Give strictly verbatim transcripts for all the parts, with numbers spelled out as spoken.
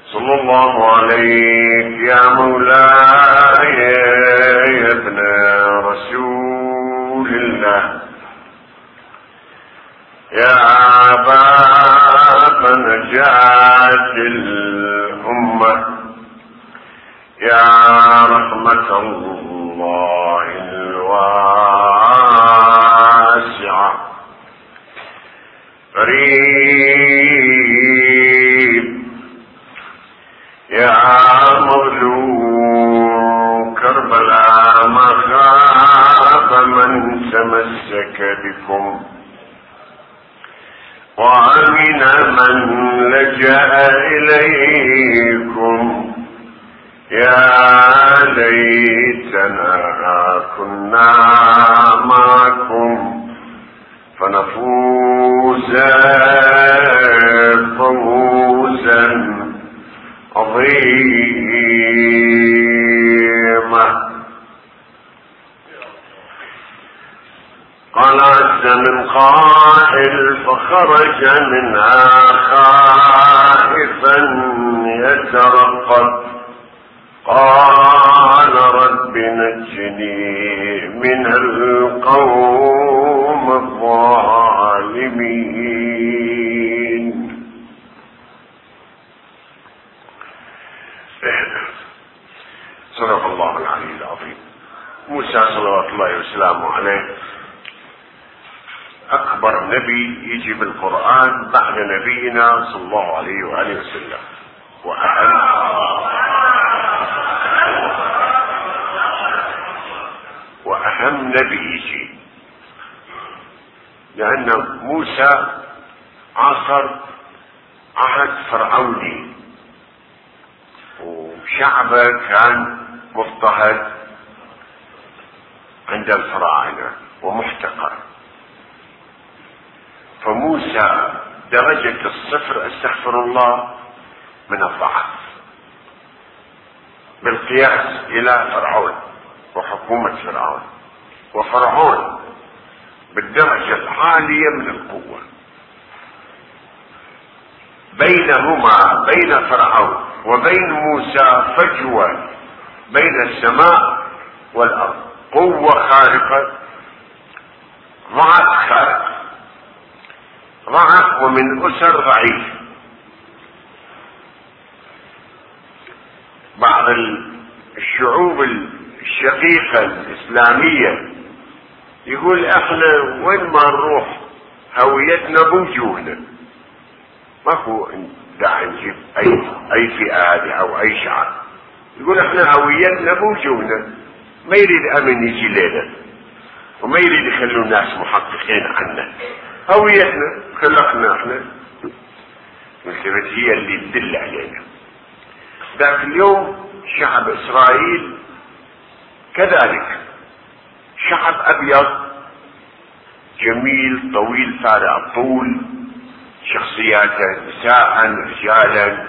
صلى الله عليك يا مولاي يا ابن رسول الله، يا باب نجاة الأمة، يا رحمة الله الواسعة، قريب يا مظلوم كربلاء، ما خاب من تمسك بكم، وأمن من لجأ إليكم. يا ليتنا كنا معكم فنفوز فوزا عظيما. قال عز من قائل فخرج منها خائفا يترقب، قال رب نجني من القوم الظالمين. صدق الله العلي العظيم. موسى صلوات الله وسلامه عليه أكبر نبي يجي بالقرآن بعد نبينا صلى الله عليه وآله وسلم، وأهم وأهم نبي يجي، لأن موسى عاصر عهد فرعوني، وشعبه كان مضطهد عند الفراعنة ومحتقر. فموسى درجة الصفر استغفر الله من الضعف بالقياس إلى فرعون وحكومة فرعون، وفرعون بالدرجة العالية من القوة. بينهما بين فرعون وبين موسى فجوة بين السماء والأرض، قوة خارقة ضعف خارق، ضعف ومن أسر ضعيف. بعض الشعوب الشقيقة الإسلامية يقول احنا وين ما نروح هويتنا بوجوهنا، ما هو داعي نجيب اي اي فئة هذه او اي شعب. يقول احنا هويتنا بوجوهنا، ما يريد امن يجي لنا وما يريد يخلوا الناس محققين عنا. هويتنا خلقنا احنا، مثل هي اللي تدل علينا. ذاك اليوم شعب اسرائيل كذلك شعب ابيض جميل طويل فارع الطول، شخصياته نساء رجالا.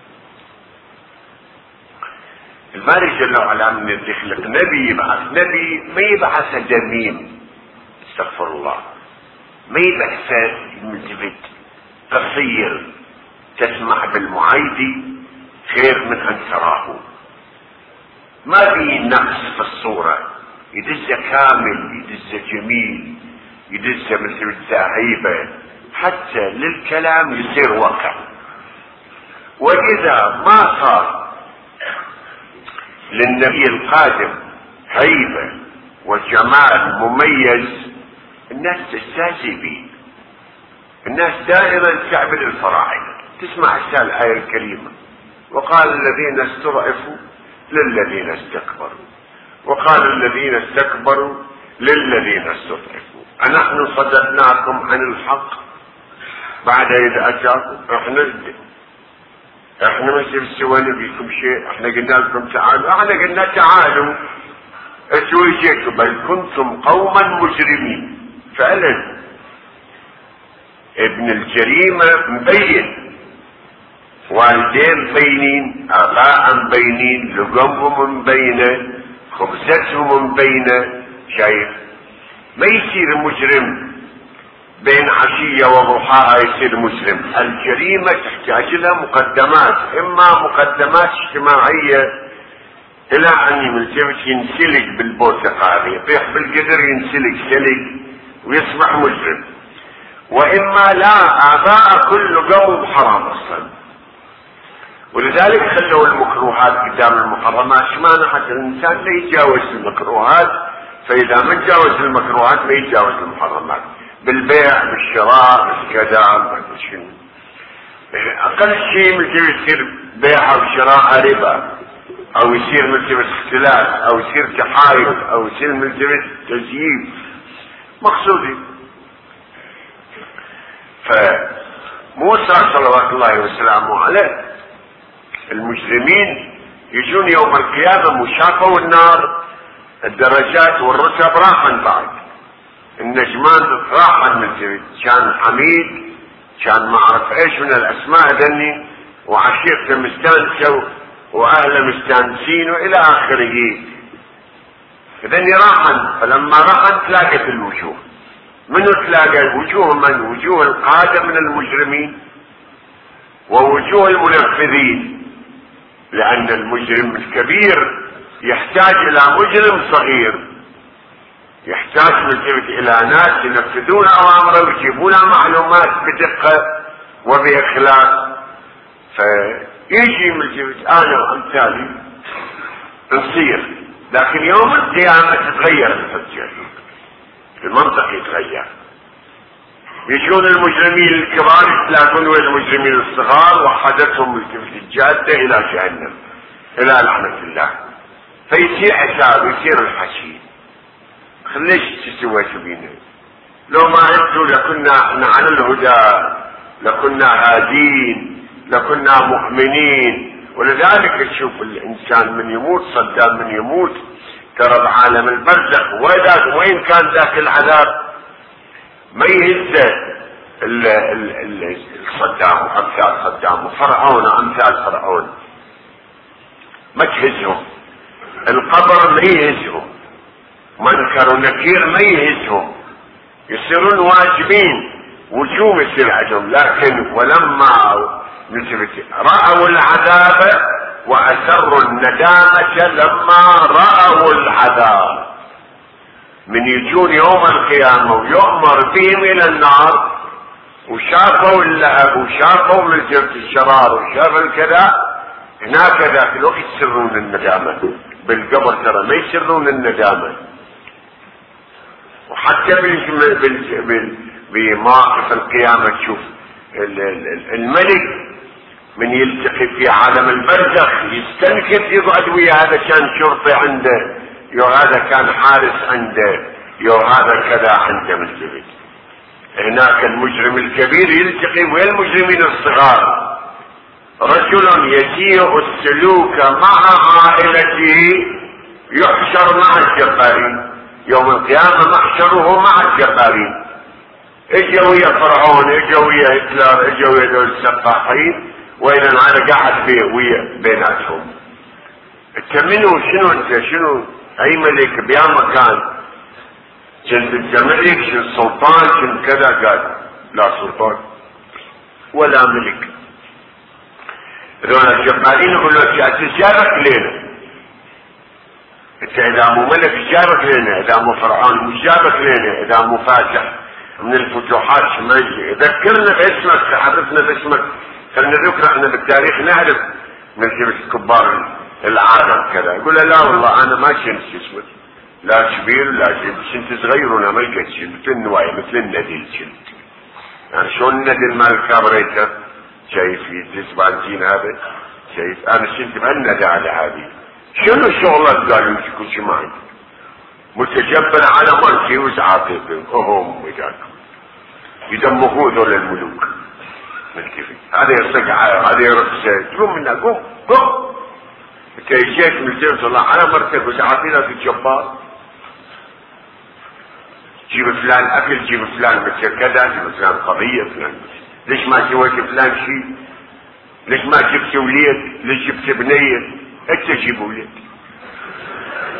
الباري جل وعلا من يخلق نبي يبعث نبي، ما يبعث دميم استغفر الله، ما يبعث ملتفت قصير تسمع بالمعايدي خير من ان تراه. ما في نقص في الصورة، يدز كامل، يدز جميل، يدز مثل هيبة، حتى للكلام يصير واقع. واذا ما صار للنبي القادم هيبة وجمال مميز الناس تستهزئ به. الناس دائما تعبد الفراعنة. تسمع الآية الكريمة وقال الذين استضعفوا للذين استكبروا، وقال الذين استكبروا للذين استضعفوا أنحن صددناكم عن الحق بعد إذا أتاكم. احنا احنا ما سوينا بكم شيء، احنا قلنا لكم تعالوا، احنا قلنا تعالوا انتوا اجيتوا بل كنتم قوما مجرمين. فعلا ابن الجريمة مبين، والدين مبينين، اباء مبينين، لقمهم مبينة، خبزتهم مبينة. شايف؟ ما يصير مجرم بين عشية وضحاها يصير مسلم. الجريمة تحتاج لها مقدمات، اما مقدمات اجتماعية الى ان يلتفت ينسلق بالبرتقالي، يطيح بالقدر ينسلق سلق ويصبح مجرم، واما لا، اعضاء كل قوم حرام اصلا. ولذلك خلوا المكروهات قدام المحرمات، شمعنى حتى الانسان لا يتجاوز المكروهات، فاذا ما تجاوز المكروهات ما يتجاوز المحرمات، بالبيع بالشراء بالكذا بالشنو. اقل شيء مثل يصير بيع او شراء ربا، او يصير ملتبس اختلاس، او يصير تحايل، او يصير ملتبس تزييف مقصودي. فموسى صلوات الله وسلامه عليه المجرمين يجون يوم القيامة مشافوا النار، الدرجات والرتب راحن بعد، النجمان راحن ملتبس، كان حميد، كان ما اعرف ايش من الاسماء ذني، وعشيرته مستانسه واهله مستانسين والى اخره. ذني راحن، فلما راحن تلاقت الوجوه. منو تلاقى الوجوه؟ من وجوه القادة من المجرمين ووجوه المنفذين، لان المجرم الكبير يحتاج الى مجرم صغير، يحتاج الى ناس ينفذون اوامره ويجيبون معلومات بدقة وباخلاص. فيجي مجرم انا وامثالي نصير، لكن يوم القيامة تتغير الحجة، المنطق يتغير. يجون المجرمين الكبار يتلاقون ويا المجرمين الصغار، وحدثهم التفت الجادة الى جهنم الى لعنة الله. فيصير حساب، يصير الحكي. ليش تسويتوا بينا؟ لو ما انتوا لكنا احنا على الهدى، لكنا هادين، لكنا مؤمنين. ولذلك تشوف الانسان من يموت، صدام من يموت، ترى بعالم البرزخ وين كان ذاك العذاب ما يهزه صدام وامثال صدام وفرعون وامثال فرعون، ما تهزهم. القبر ما يهزهم، منكر ونكير ما يهزهم، يصيرون واجبين، وجوب يصير عندهم. لكن ولما رأوا العذاب وأسروا الندامة لما رأوا العذاب، من يجون يوم القيامة ويؤمر بهم إلى النار وشافوا اللهب وشافوا ملجمة الشرار وشافوا الكذا، هناك ذاك الوقت يسرون الندامة. بالقبر ترى ما يسرون الندامة. وحتى بمواقف القيامة تشوف الملك من يلتقي في عالم البرزخ يستنكف، يقعد ويا هذا كان شرطي عنده، يو هذا كان حارس عنده، يو هذا كذا عنده من الجبل. هناك المجرم الكبير يلتقي ويا المجرمين الصغار. رجل يسيء السلوك مع عائلته يحشر مع الجبارين يوم القيامة، محشره مع الجبارين. اجوا ويا فرعون، اجوا ويا هتلر، اجوا ويا دول السفاحين، وين انا قاعد في ويا بيناتهم. انت منو؟ شنو انت؟ شنو اي ملك بيا مكان؟ كنت انت ملك؟ شنو سلطان؟ شنو كذا؟ قال لا سلطان ولا ملك. ذول الجبارين يقولوا انت جابك لنا، انت اذا مو ملك جابك لنا، اذا مو فرعون مش جابك لنا، اذا مو فاتح من الفتوحات ما يجي. ذكرنا باسمك، عرفنا باسمك، خلنا نذكر احنا بالتاريخ نعرف من كبار العالم كذا. يقول لا والله انا ما كنت اسمك، لا كبير لا كبير، كنت صغير وانا ما لقيت شيء، مثل النوايا مثل الندل كنت. يعني شلون الندل مال الكابريتر شايف يدز بنزين هذا، شايف انا كنت بهالندى على هذه. شنو شغلك؟ قالوا كل شيء ما عندي، متجبر على ملكي وسعاطيكم هم وياكم يدمخوا ذول الملوك. هذا يرتقع، هذا يرقص، تقوم منا قوم قوم. انت جيت من الجنة الله على مرتك وسعاطينا في الجبار، جيب فلان اكل، جيب فلان مثل كذا، جيب فلان قضية فلان. ليش ما سويت فلان شيء؟ ليش ما جبت وليد؟ ليش جبت بنية؟ انت جيب وليد.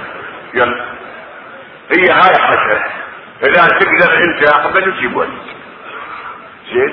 يلا هي هاي حسن، اذا تقدر انت اقبل وجيب ولد. زين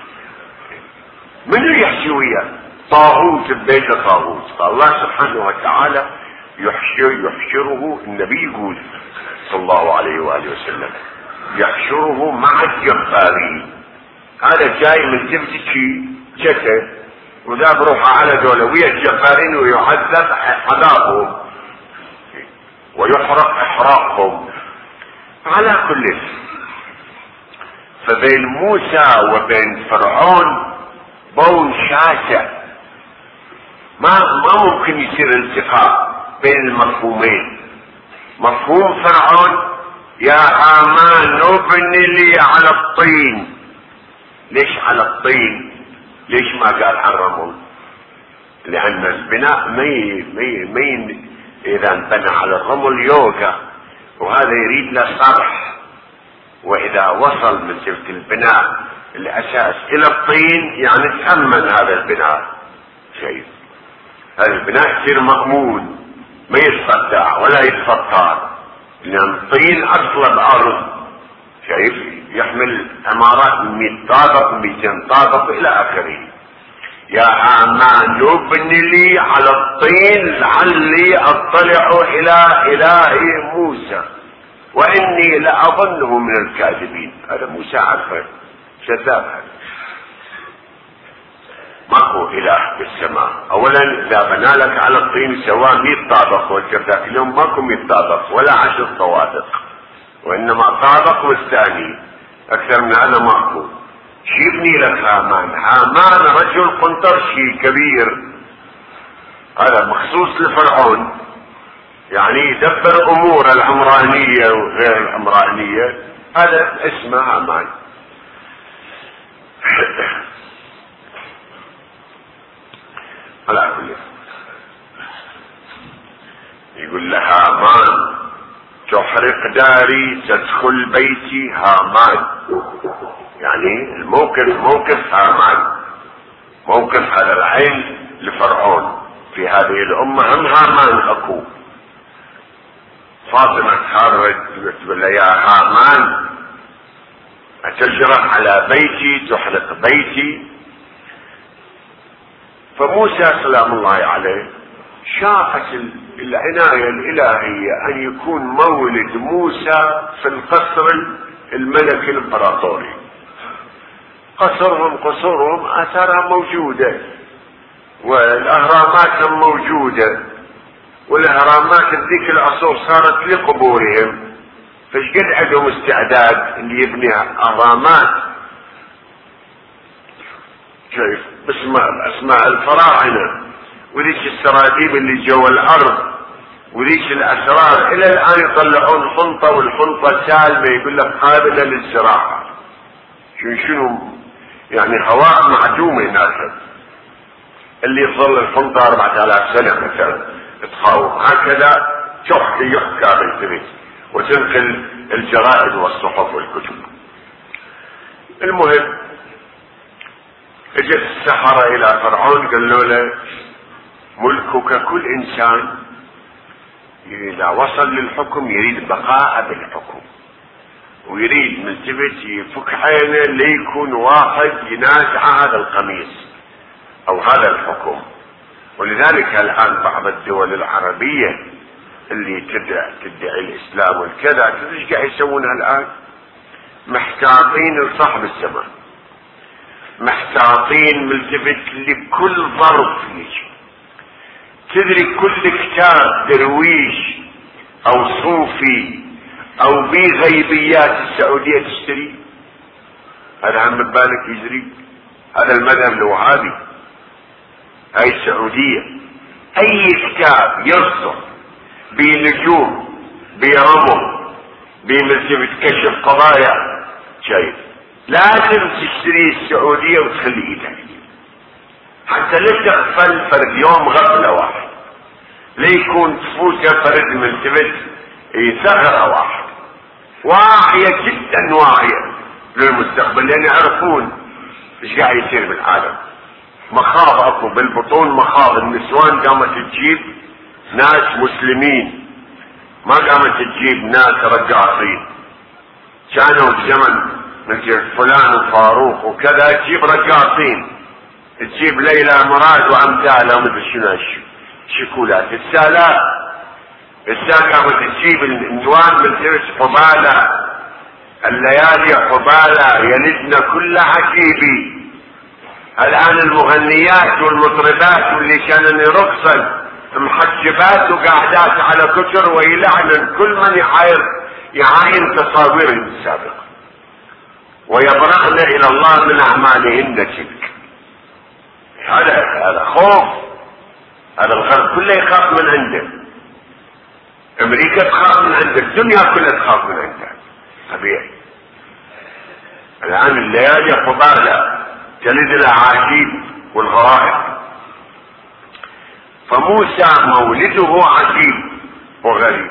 من يحكي وياه؟ طاغوت ببيت طاغوت. الله سبحانه وتعالى يحشر يحشره، النبي يقول صلى الله عليه وآله وسلم يحشره مع الجبارين. هذا جاي من جبتي جته وذا بروحه على دولوية الجبارين ويعذب عذابهم ويحرق احراقهم على كل شيء. فبين موسى وبين فرعون بون شاسع، ما ما ممكن يصير التقاء بين المفهومين. مفهوم فرعون يا هامان ابن لي على الطين. ليش على الطين؟ ليش ما قال على الرمل؟ لان البناء مي مي مي اذا انبنى على الرمل يوقع، وهذا يريد له صرح. واذا وصل من تلك البناء الاساس الى الطين يعني تأمن هذا البناء. شيء هذا البناء يصير مأمون، ما يتصدع ولا يتفطر، لان الطين اصلا بارض شايف يحمل عمارات من مئة طابق مئتين طابق الى اخره. يا هامان ابن لي على الطين لعلي اطلع الى اله موسى واني لاظنه من الكاذبين. هذا موسى عرفه كذاب، هذا ماكو اله بالسماء. اولا اذا بنى لك على الطين سواء مئة طابق والكذاب اليوم ماكو مئة طابق ولا عشر طوابق، وانما طابق والثاني اكثر من هذا ماكو. شي يبني لك هامان؟ هامان رجل قنطرشي كبير، هذا مخصوص لفرعون، يعني يدبر امور العمرانية وغير العمرانية، هذا اسمه هامان. على كل يقول لها هامان تحرق داري تدخل بيتي هامان، يعني الموقف موقف هامان، موقف على العين لفرعون في هذه الامة. هم هامان اكو. فاطمة تخرج تقول له يا هامان اتجرح على بيتي تحرق بيتي. فموسى سلام الله عليه شاءت العناية الالهية ان يكون مولد موسى في القصر الملكي الامبراطوري. قصرهم قصورهم اثارها موجودة والاهرامات موجودة، والاهرامات ذيك العصور صارت لقبورهم، فشقد عندهم استعداد اللي يبني اهرامات كيف باسماء اسماء الفراعنة وذيك السراديب اللي جوا الارض وذيك الاسرار الى الان يطلعون حنطة والحنطة سالمة يقول لك قابلة للزراعة. شنو شنو يعني هواء معدومة هناك اللي يظل الحنطة أربعة آلاف سنة مثلا تخاوم. هكذا تحكي يحكى بالتبت وتنقل الجرائد والصحف والكتب. المهم اجت السحرة الى فرعون قالوا له ملكك كل انسان اذا وصل للحكم يريد بقاء بالحكم ويريد من تبت يفك عينه ليكون واحد ينازع هذا القميص او هذا الحكم. ولذلك الان بعض الدول العربية اللي تدعي, تدعي الاسلام والكذا ايش قاعد يسوونها الان؟ محتاطين لصاحب الزمان، محتاطين ملتفت لكل ظرف يجي. تدري كل كتاب درويش او صوفي او بغيبيات السعودية تشتري، هذا عم ببالك يجري. هذا المذهب الوهابي، هاي السعودية اي كتاب يصدر بنجوم برمم بملتفت كشف قضايا شايف لازم تشتري السعودية وتخلي ايدك حتى لا تغفل فرد يوم غفلة واحد، ليكون تفوته فرد ملتفت ثغرة واحد واعية جدا واعية للمستقبل، لان يعرفون ايش قاعد يصير بالعالم. مخاض اكو بالبطون، مخاض النسوان قامت تجيب ناس مسلمين، ما قامت تجيب ناس رقاصين. كانوا بزمن مثل فلان الفاروق وكذا، تجيب رقاصين، تجيب ليلى مراد وامثالها مثل شنو شيكولات. السالات الساقة تجيب النوان من ترس حبالة، الليالي حبالة يلدن كل عجيبي. الآن المغنيات والمطربات واللي كانن يرقصن محجبات وقاعدات على كتر ويلعن كل من يعاين يعاين تصاويرهم السابقة، ويبرأن إلى الله من أعمالهن تلك. هذا هذا خوف. هذا الغرب كله يخاف من عنده، أمريكا تخاف من عنده، الدنيا كلها تخاف من عنده. طبيعي. الآن الليالي حبالة تلد الأعاجيب والغرائب. فموسى مولده عجيب وغريب.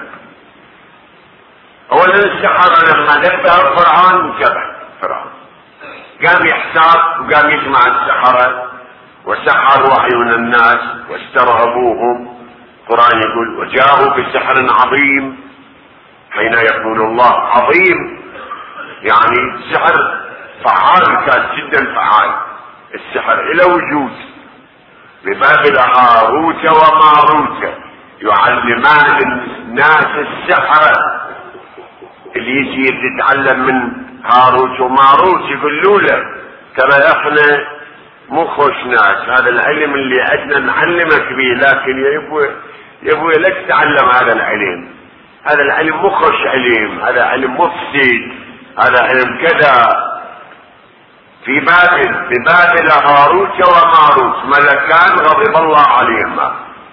اولا السحرة لما نبه فرعون انتبه، فرعون قام يحتاط وقام يجمع السحرة وسحروا اعين الناس واسترهبوهم. القرآن يقول وجاءوا بسحر عظيم، حين يقول الله عظيم يعني سحر فعال، كان جدا فعال. السحر الى وجود ببابل هاروت وماروت يعلمان الناس السحر. اللي يجي يتعلم من هاروت وماروت يقولوا له ترى احنا مو خوش ناس، هذا العلم اللي عندنا نعلمك به، لكن يبوي يبوي لك تتعلم هذا العلم، هذا العلم مو خوش علم، هذا علم مفسد، هذا علم كذا. في بابل ببابل هاروت وماروت ملكان غضب الله عليهما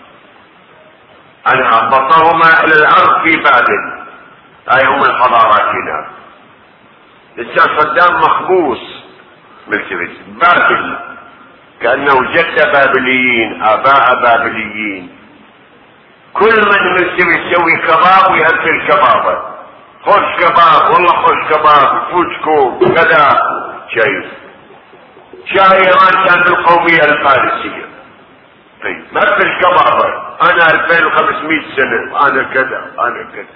أن أهبطهما إلى الأرض في بابل، أي هم الحضاراتنا. لسه صدام مخبوص بالكبس بابل، كأنه جد بابليين آباء بابليين. كل من مسلم يسوي كباب ويهب الكبابة، خوش كباب والله خوش كباب فوتكو كذا. شايف شاهي ايران كانت القومية الفارسية. طيب ما في الكبابة، انا الفين وخمسمائة سنة انا كذا انا كذا.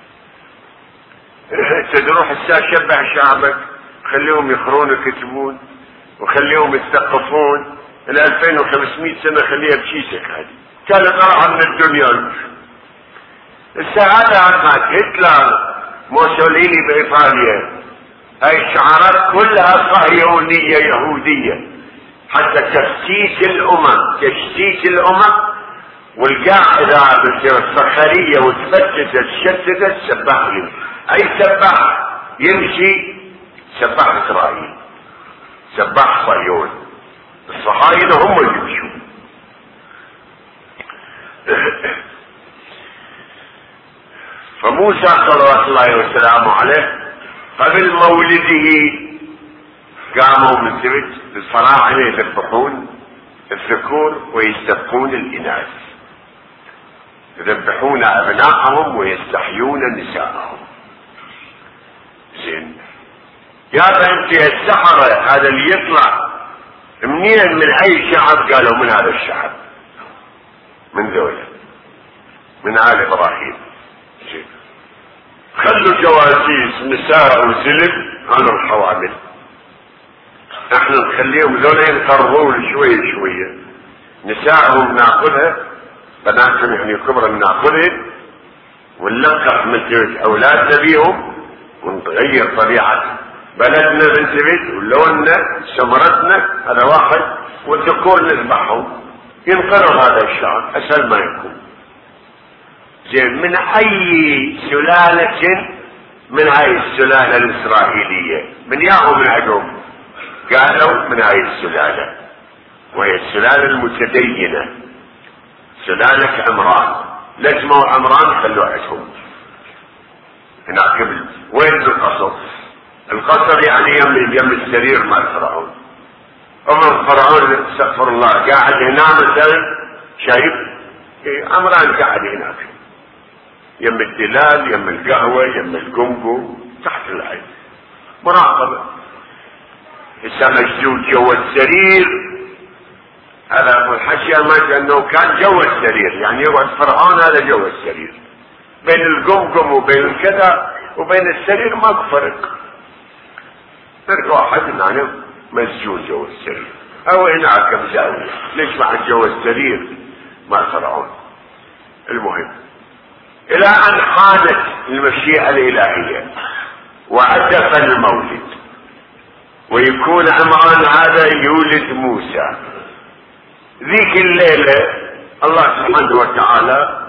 تروح الساعة شبه شعبك، خليهم يقرون ويكتبون وخليهم يثقفون. ال الفين وخمسمائة سنة خليها بشيشك، هذه كانت راحة من الدنيا. الساعة هذا هتلر موسوليني بايطاليا، هاي الشعارات كلها صهيونية يهودية، حتى تفتيت الامم تشتيت الامم. والقاعدة بتصير الصخرية وتفتت تشتت سباح لي. اي سباح يمشي سباح اسرائيل، سباح صهيون. الصهاينة هم اللي يمشون. فموسى صلوات الله وسلامه عليه قبل مولده قاموا من سبت الفراعنة يذبحون الذكور ويستبقون الإناث، يذبحون أبناءهم ويستحيون نساءهم. زين يا بنتي السحرة هذا اللي يطلع منين؟ من أي شعب؟ قالوا من هذا الشعب، من ذولا، من آل إبراهيم. زين خلوا جواسيس نساء وزلم عن الحوامل، احنا نخليهم ذولا ينقربون شوية شوية. نساءهم ناخذها، بناتهم يعني كبرى ناخذهم ونلقح مثل اولادنا بيهم ونتغير طبيعة بلدنا بنتبت ولوننا سمرتنا هذا واحد، والذكور نذبحهم ينقرض هذا الشعب اسهل ما يكون. زين من اي سلالة؟ من هاي السلالة الاسرائيلية، من ياهم العدو قالوا من هاي السلالة، وهي السلالة المتدينة، سلالة عمران. لجموا عمران خلوا عندهم هناك قبل. وين القصر؟ القصر يعني يم يم السرير مال فرعون. عمر فرعون استغفر الله قاعد هنا مثلا، شايف عمران قاعد هناك يم الدلال يم القهوة يم القنقو تحت العين مراقبة. هسه مشدود جوا السرير، هذا الحشية ما انه كان جوا السرير، يعني يقعد فرعون هذا جوا السرير، بين القمقم وبين الكذا وبين السرير ما فرق. ترك واحد هنا مسجون جوا السرير او هناك بزاوية، ليش بعد جوا السرير ما فرعون. المهم الى ان حانت المشيئة الالهية وأدف المولد، ويكون عمران هذا يولد موسى. ذيك الليلة الله سبحانه وتعالى،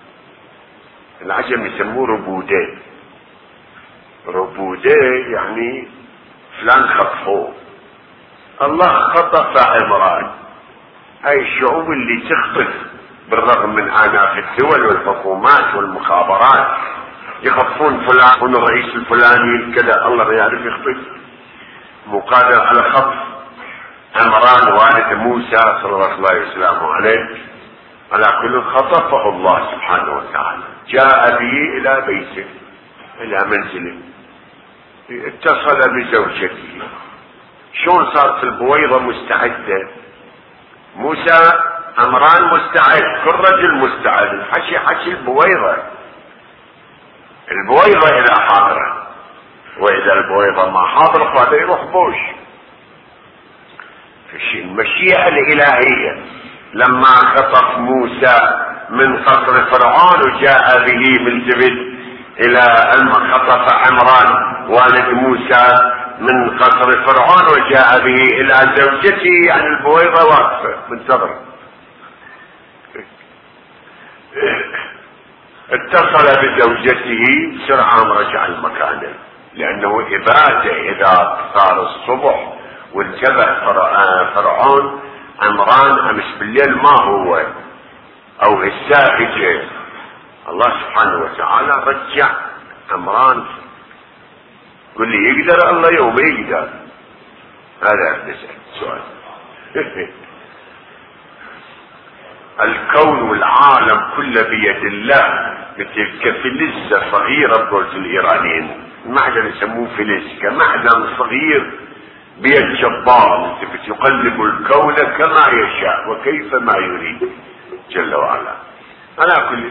العجم يسموه ربودة، ربودة يعني فلان خطفوه. الله خطف عمران، هاي الشعوب اللي تخطف بالرغم من آناف الدول والحكومات والمخابرات، يخطفون فلان والرئيس الفلاني كذا، الله ما يعرف يخطف. مو قادر على خطف عمران والد موسى صلى الله عليه وسلم عليه. على كل خطفه الله سبحانه وتعالى، جاء به الى بيته الى منزله، اتصل بزوجته. شلون صارت البويضة مستعدة؟ موسى عمران مستعد، كل رجل مستعد، الحكي حكي البويضة، البويضة إذا حاضرة، وإذا البويضة ما حاضرة فهذا يروح بوش. المشيئة الإلهية لما خطف موسى من قصر فرعون وجاء به من جبل إلى أن خطف عمران والد موسى من قصر فرعون وجاء به إلى زوجته، يعني البويضة واقفة منتظرة. اتصل بزوجته سرعان رجع المكان، لانه اباده اذا صار الصبح وانتبه فرعون عمران امس بالليل ما هو او الساعه، الله سبحانه وتعالى رجع عمران. قل لي يقدر الله يوم يقدر؟ هذا نسأل سؤال. الكون والعالم كله بيد الله، مثل كفلزة صغيرة بقولة الإيرانيين، المعدن يسموه فلز، كمعدن صغير بيد جبار يقلب الكون كما يشاء وكيف ما يريد جل وعلا. على كل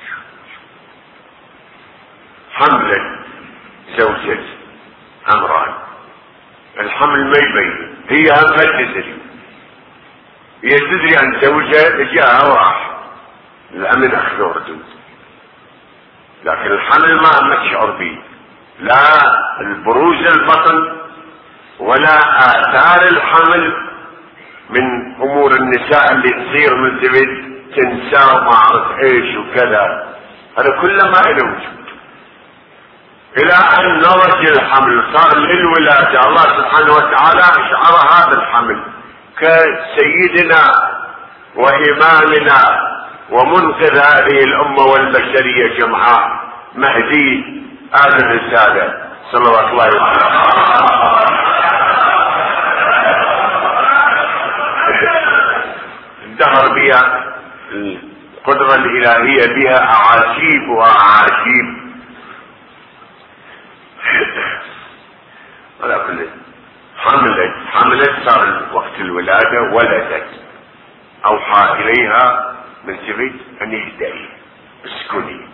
حملة زوجة عمران، الحمل ما يبين، هي هم تدري، هي تدري عن زوجها جاء وراح الامن اخذوا ردود، لكن الحمل ما ما تشعر به، لا البروز البطن ولا اثار الحمل من امور النساء اللي تصير من زبد تنسى وما اعرف ايش وكذا، هذا كله ما له وجود. الى ان نضج الحمل صار للولاده، الله سبحانه وتعالى اشعر هذا الحمل كسيدنا وامامنا ومنقذ هذه الامه والبشريه جمعاء مهدي هذه الرساله صلوات الله وسلامه. الدهر بها القدره الالهيه بها اعاجيب واعاجيب. على كل حملت حملت صار وقت الولادة ولدت، أوحى إليها من جبت أن اهدئي اسكني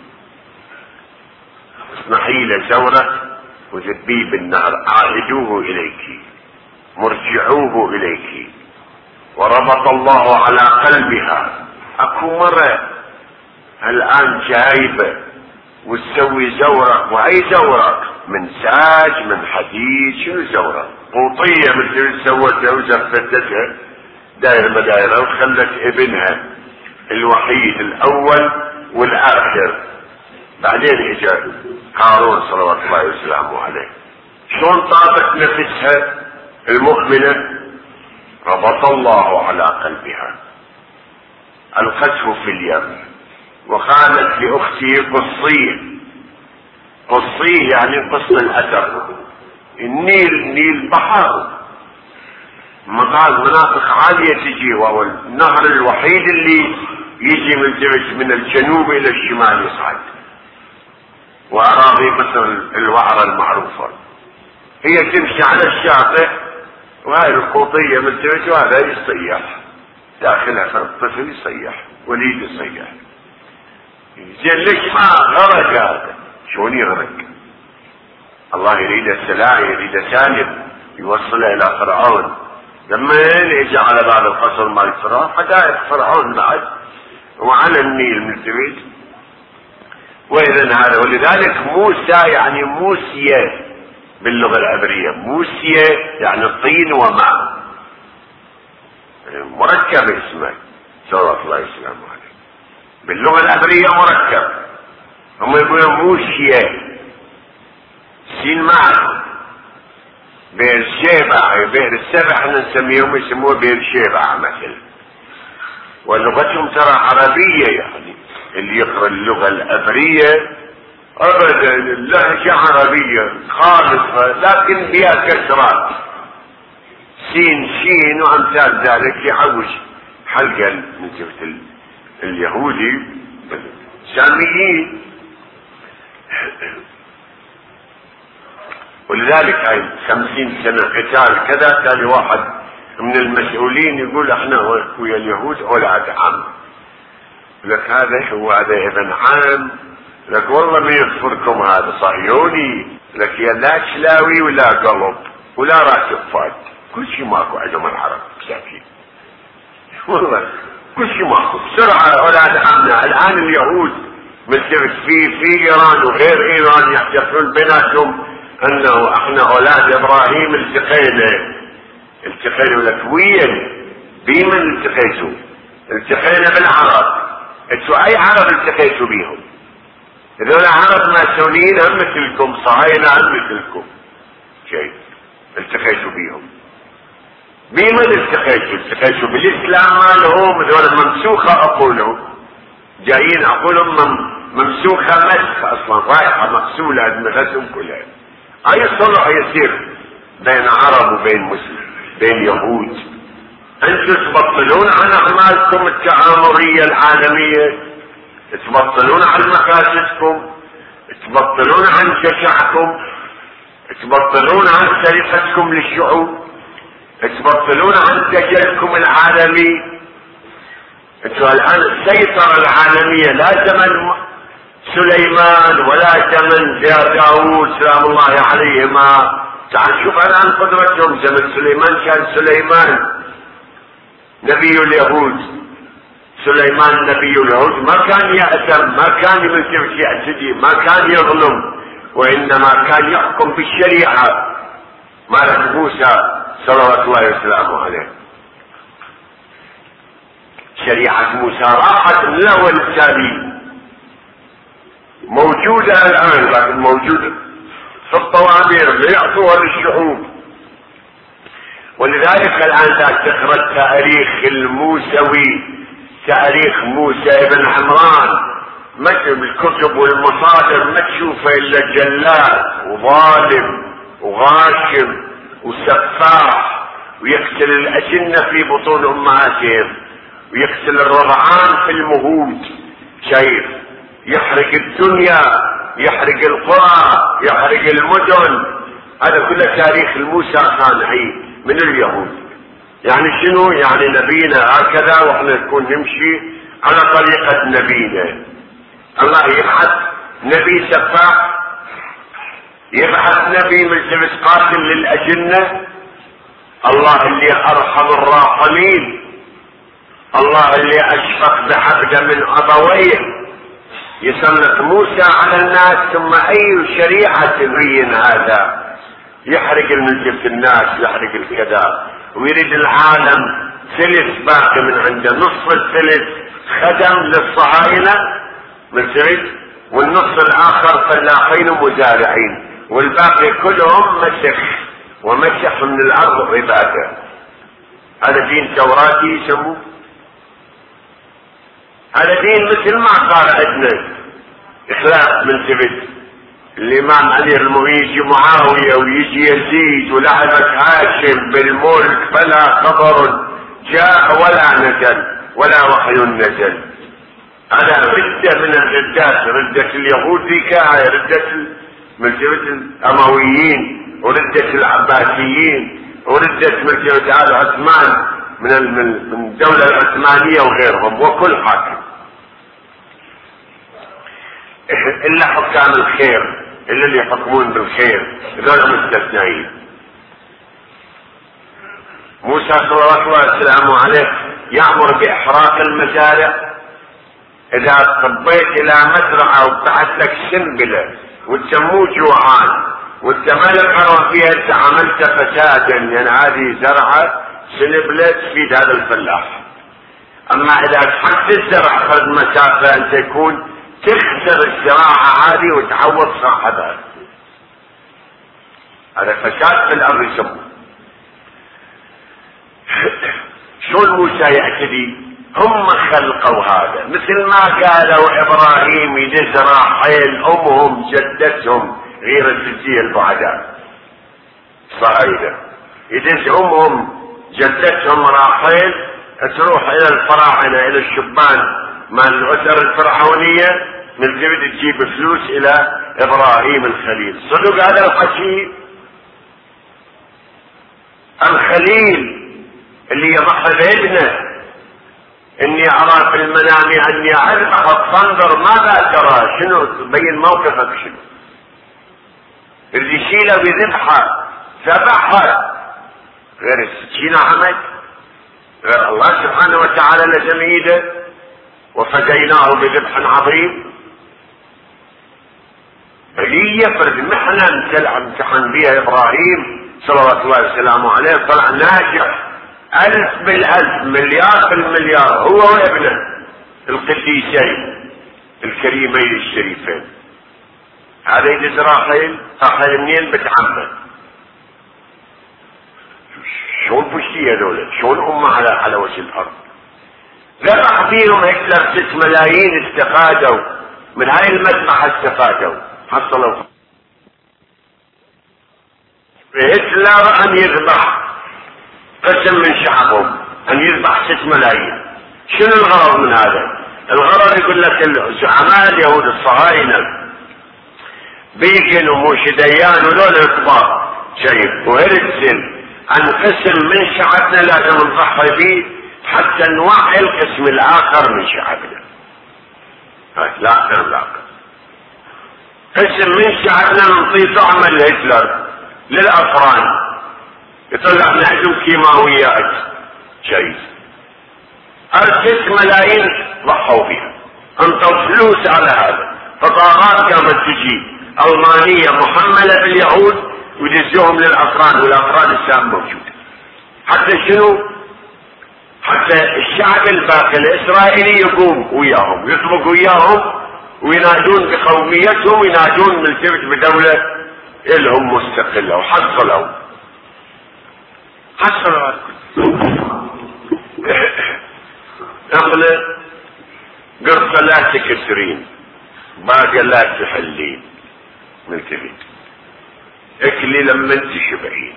اصنعي له زورة وذبيه بالنار، عائدوه إليك مرجعوه إليك. وربط الله على قلبها. أكو مرة الآن جايبة وتسوي زورة، وأي زورة من ساج من حديد، شنو زورة قوطية مثل سوتها وزفتتها داير مدايرة وخلت ابنها الوحيد الأول والآخر. بعدين اجا هارون صلوات الله وسلامه عليه، شلون طابت نفسها المؤمنة؟ ربط الله على قلبها، ألقته في اليم وقالت لأختي قصيه، قصيه يعني قص الأثر. النيل نيل بحر، مقال مناطق عالية تجي، وهو النهر الوحيد اللي يجي من من الجنوب إلى الشمال يصعد، وأراضي مثل الوعرة المعروفة. هي تمشي على الشاطئ وهاي القوطية من تبت، وهذا يصيح داخلها الطفل يصيح، وليد يصيح. زين ليش ما غرق هذا؟ شلون يغرق؟ الله يريد السلام، يريد سالم، يوصله الى فرعون. لما يجي على باب القصر مال فرعون حدائق فرعون بعد وعلى النيل ملتفت. واذا هذا ولذلك موسى يعني موسية باللغة العبرية، موسية يعني طين وماء، مركب اسمه صلى الله عليه وسلم عليه باللغة العبرية مركب. هم يقولون موسية سين ماء بئر شيبة، بئر السبع احنا نسميهم يسموه بئر شيبة مثل. ولغتهم ترى عربية، يعني اللي يقرأ اللغة العبرية ابدا اللهجة عربية خالصة لكن فيها كسرات سين شين وامثال ذلك يعوج حلقة من جهة اليهودي ساميين. ولذلك هاي خمسين سنة قتال كذا كان واحد من المسؤولين يقول احنا ويا اليهود اولاد عم. لك هذا هو هذا ابن عام. لك والله ما يغفركم هذا صهيوني. لك يا لا شلاوي ولا قلب ولا راس فاد، كل شيء ماكو عندهم العرب مساكين والله كل شيء ماكو. بسرعة اولاد عمنا الان اليهود مثل في في ايران وغير ايران يحتفلون بيناتهم انه احنا اولاد ابراهيم التقينا. التقينا لك وين بمن التقيتوا؟ التقينا بالعرب. انتوا اي عرب التقيتوا بيهم؟ هذول عرب ماسونيين هم مثلكم، صهاينة هم مثلكم شيء التقيتوا بيهم. بمن التقيتوا؟ التقيتوا بالاسلام مالهم. هذول ممسوخة عقولهم، جايين عقولهم ممسوخة مسخ اصلا رايحة مغسولة دماغهم كلها. اي صلح يصير بين عرب وبين مسلم بين يهود؟ انتم تبطلون عن اعمالكم التآمرية العالمية، تبطلون عن مقاصدكم، تبطلون عن جشعكم، تبطلون عن سرقتكم للشعوب، تبطلون عن دجلكم العالمي. انتم الان السيطرة العالمية لا زمن سليمان ولا زمن داوود سلام الله عليهما. تعال شوف الان قدرتهم. زمن سليمان كان سليمان نبي اليهود، سليمان نبي اليهود ما كان يأثم، ما كان يملك يعتدي، ما كان يظلم، وإنما كان يحكم بالشريعة مالك موسى صلوات الله وسلامه عليه. شريعة موسى راحت من الأول الثاني موجودة الآن، لكن موجودة في الطوابير ليعطوها للشعوب. ولذلك الآن لا تقرأ التاريخ الموسوي، تاريخ موسى بن عمران مثل الكتب والمصادر ما تشوفه الا جلاد وظالم وغاشم وسفاح ويقتل الأجنة في بطون امهاتهم ويقتل الرضعان في المهود. شايف يحرق الدنيا، يحرق القرى، يحرق المدن. هذا كله تاريخ الموسى صانعين من اليهود. يعني شنو؟ يعني نبينا هكذا واحنا نكون نمشي على طريقة نبينا. الله يبعث نبي سفاح، يبعث نبي ملتمس قاتل للأجنة. الله اللي أرحم الراحمين، الله اللي أشفق بعبد من أبويه يسلط موسى على الناس. ثم أي شريعة تبين هذا؟ يحرق الملك الناس، يحرق الكذا، ويريد العالم ثلث باقي من عنده، نصف الثلث خدم للصهاينة مثل، والنصف الآخر فلاحين ومزارعين، والباقي كلهم مسخ ومسح من الأرض عبادة. هذا دين توراتي يسموه، هذا دين مثل ما صار عندنا إخلاق من ثبت الإمام علي المؤمنين يجي معاوية ويجي يزيد ولعبت هاشم بالملك فلا خبر جاء ولا نزل ولا وحي نزل. هذا ردة من الردات، ردة اليهود ذيك هاي ردة مرتبة الأمويين وردة العباسيين وردة مرتبة آل عثمان من من الدولة العثمانية وغيرهم وكل حاكم إلا حكام الخير، إلا اللي يحكمون بالخير هذول مستثنين. موسى صلى الله عليه وسلم عليه يأمر بإحراق المزارع. إذا طبيت إلى مزرعة وبعت لك سنبلة وتسموه جوعان وانت ما لك عرف فيها انت عملت فسادا، يعني هذه زرعة سنبلة تفيد هذا الفلاح. اما اذا تحط الزرع فرد مسافة انت يكون تخسر الزراعة هذه وتعوض صاحبها. هذا فساد في الارض يسموه. شلون موسى يعتدي؟ هم خلقوا هذا، مثل ما قالوا ابراهيم يدز راحيل امهم جدتهم غير الجزية البعداء صهيلة، يدز امهم جدتهم راحيل تروح الى الفراعنة الى الشبان مال الاسر الفرعونية من تريد تجيب فلوس الى ابراهيم الخليل. صدق هذا الحكي؟ الخليل اللي يضحي بابنه اني ارى في المنام اني اذبحك فانظر ماذا ترى، شنو تبين موقفك شنو؟ اللي يشيله بذبحه ذبحها غير السكينة عمد، غير الله سبحانه وتعالى لزم ايده وفديناه بذبح عظيم. بلية فرد محنة امتحن بها ابراهيم صلوات الله وسلامه عليه، طلع ناجح الف بالالف مليار بالمليار هو وابنه القديسين الكريمين الشريفين. هذا يجز راحيل، راحيل منين؟ بتعمد. شلون بشتي هذول؟ شلون امه على على وجه الارض؟ ذبح فيهم هتلر ست ملايين استفادوا من هاي المذبحة، استفادوا حصلوا هتلر ان يذبح قسم من شعبهم، ان يذبح ست ملايين. شنو الغرض من هذا؟ الغرض يقول لك الزعماء اليهود الصهاينة بيجن وموش ديان ولول الكبار شايف وهرتسل عن قسم من شعبنا لازم نضحي به حتى نوعي القسم الاخر من شعبنا. لا لا قسم من شعبنا نعطيه طعم لهتلر للافران يطلع نحجم كيماويات شايف. ارسلت ملايين ضحوا بها، انطوا فلوس على هذا. فطارات كانت تجي ألمانية محملة باليهود ويدزوهم للأفران، والأفران السام موجودة. حتى شنو؟ حتى الشعب الباقي الإسرائيلي يقوم وياهم يطبق وياهم وينادون بقوميتهم وينادون ملتفت بدولة إلهم مستقلة. وحصلوا حصلوا نقل قرصة لا تكسرين باقي لا تحلين ملتفت اكلي لما انت شبعين.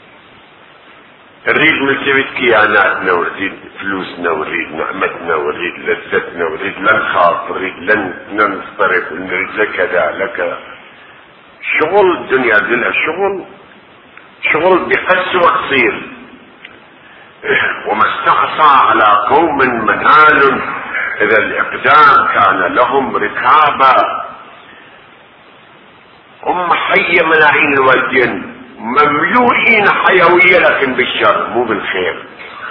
نريد ملتفت كياناتنا ونريد فلوسنا ونريد نعمتنا ونريد لذتنا ونريد لا نخاف ونريد لن نضطرب ونريد لكذا لك. شغل الدنيا ذلها شغل شغل بقس وقصير. وما استعصى على قوم منال اذا الاقدام كان لهم ركابا. هم حية ملايين الوالدين مملوئين حيوية لكن بالشر مو بالخير.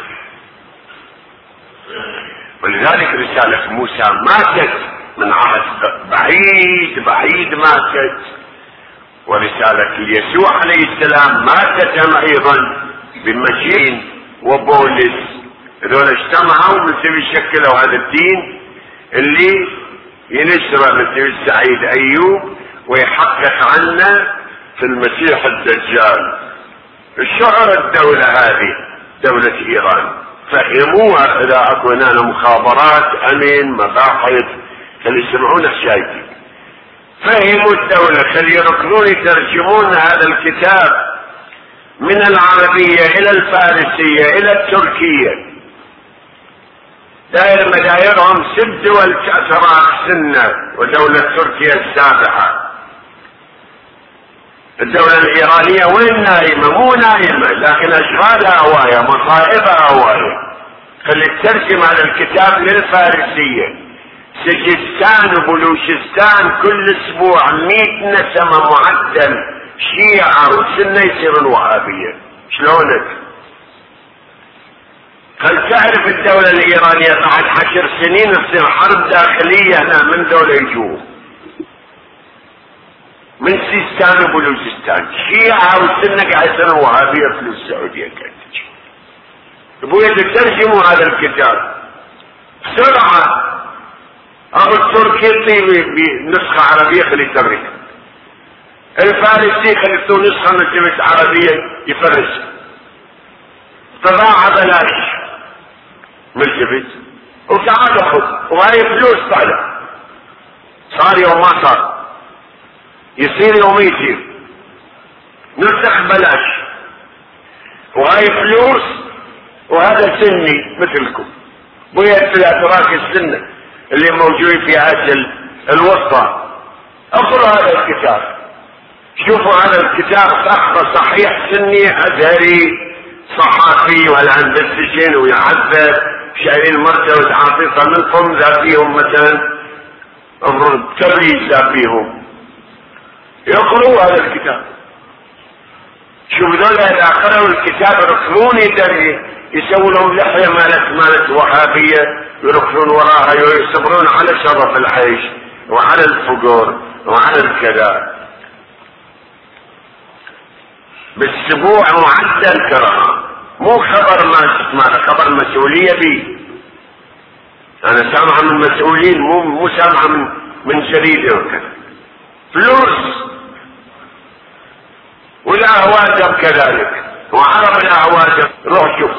ولذلك رسالة موسى ماتت من عهد بعيد بعيد ماتت، ورسالة يسوع عليه السلام ماتت ايضا بمجيء وبولس. هذول اجتمعوا مثل يشكلوا هذا الدين اللي ينشره مثل سعيد ايوب ويحقق عنا في المسيح الدجال. الشعر الدولة هذه دولة ايران فهموها اذا اكو هنا مخابرات امن مباحث خلي يسمعون حشايتي. فهموا الدولة خلي يركضون يترجمون هذا الكتاب من العربية الى الفارسية الى التركية. دائر مدايرهم ست دول كأسرار سنة ودولة تركيا السابعة. الدولة الإيرانية وين نايمة؟ مو نايمة لكن أشغالها هواية مصائبها هواية. خلي تترجم هذا الكتاب للفارسية. سجستان وبلوشستان كل أسبوع مئة نسمة معدل شيعة وسنة يصيرون وهابية. شلونك؟ هل تعرف الدولة الإيرانية بعد عشر سنين تصير حرب داخلية هنا من دولة يجوه من سيستان وبلوچستان، شيعة والسنة قاعد يصيروا وهابية في السعودية قاعد تجي. ابويا تترجموا هذا الكتاب بسرعة، ابو التركي يعطي بنسخة عربية خلي يترك، الفارسي خليته نسخة من عربية يفرس، طباعة بلاش ملتفت وتعال خذ، وهاي فلوس طالع، صار يوم ما صار يصير يوم يصير نسخ بلاش، وهاي فلوس وهذا سني مثلكم بويا في الاتراك السنة اللي موجود في اسيا الوسطى. اقرأ هذا الكتاب، شوفوا هذا الكتاب صح صحيح سني ازهري صحافي والان بالسجن ويعذب شايلين مرته وتعاطيطه منكم ذابيهم مثلا تبريد ذابيهم، يقرأوا هذا الكتاب. شوف ذولا اذا قرأوا الكتاب يركضون يسووا لهم لحية مالت مالت وهابية يركضون وراها ويصبرون على شرف العيش وعلى الفقر وعلى الكذا بالسبوع معدل كرامة، مو خبر ما اسمه خبر مسؤولية بي. انا سامعة من مسؤولين مو مو سامعة من من جريدة وكذا. فلوس والاهواجر كذلك وعرب الاهواجر، روح شوف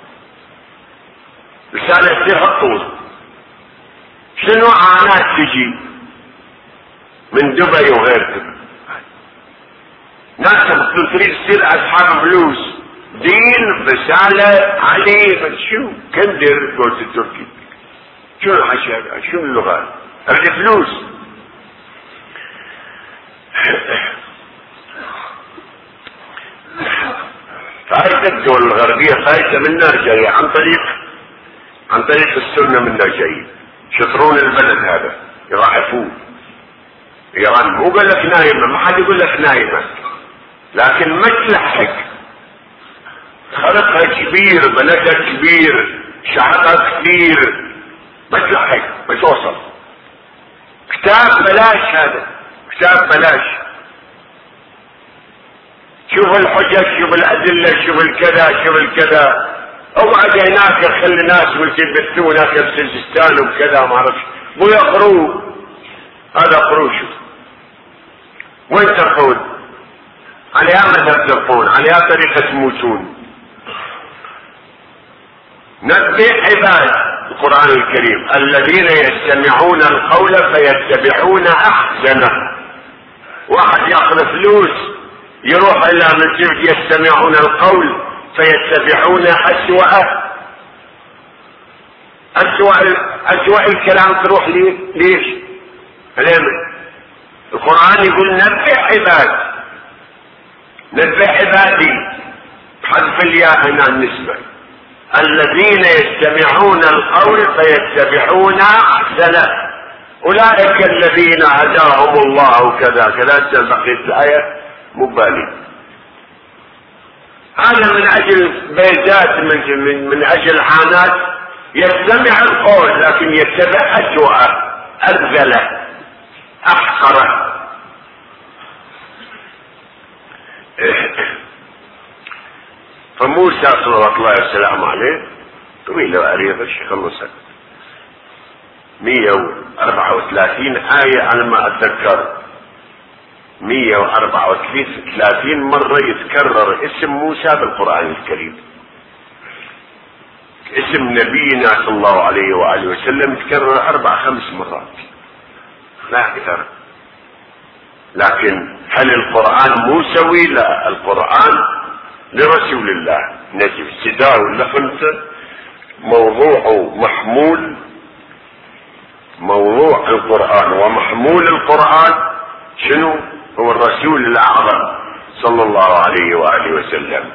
رسالة يصير الطول شنو عانات تجي من دبي وغير دبي. ناس تريد تصير اصحاب فلوس دين رسالة علي شو كم دير قلت التركي شو الحشا شو اللغة الفلوس. فايدة الدول الغربية فايدة منا جاية عن طريق عن طريق السنة منا جاية، شطرون البلد هذا يضعفوه. ايران مو قال لك نايمة، ما حد يقول لك نايمة، لكن ما تلحق، خلقها كبير بلدها كبير شعبها كبير، ما تلحق ما توصل. كتاب بلاش، هذا كتاب بلاش. شوف الحجج شوف الأدلة شوف الكذا شوف الكذا، اقعد هناك خلي الناس يبثوا هناك بسجستان وكذا ما اعرف مو يقروا. هذا قروا شوف وين ترقون؟ على يا مذهب ترقون؟ على يا طريقة تموتون؟ نبئ عباد القرآن الكريم الذين يستمعون القول فيتبعون احسنه. واحد ياخذ فلوس يروح الى مسجد يستمعون القول فيتبعون اسوأه، اسوأ اسوأ الكلام تروح ليه؟ ليش؟ اليمن القرآن يقول نبئ عباد، نبئ عبادي حذف الياء هنا النسبة، الذين يستمعون القول فيتبعون احسنه اولئك الذين هداهم الله كذا كذا بقيت الآية مبالي. هذا من اجل بيزات من, من, من اجل عانات يستمع القول لكن يتبع اسوأه اذله احقره. فموسى صلى الله عليه وسلم عليه طويلة عريضة الشيخ خلصت مية واربعة وثلاثين آية على ما اتذكر، مية واربعة وثلاثين مرة يتكرر اسم موسى بالقرآن الكريم. اسم نبينا صلى الله عليه وآله وسلم يتكرر اربع خمس مرات لا اكثر. لكن هل القرآن موسوي؟ لا، القرآن لرسول الله نجم سداه لخمسة موضوع محمول، موضوع القرآن ومحمول القرآن شنو؟ هو الرسول الأعظم صلى الله عليه وآله وسلم.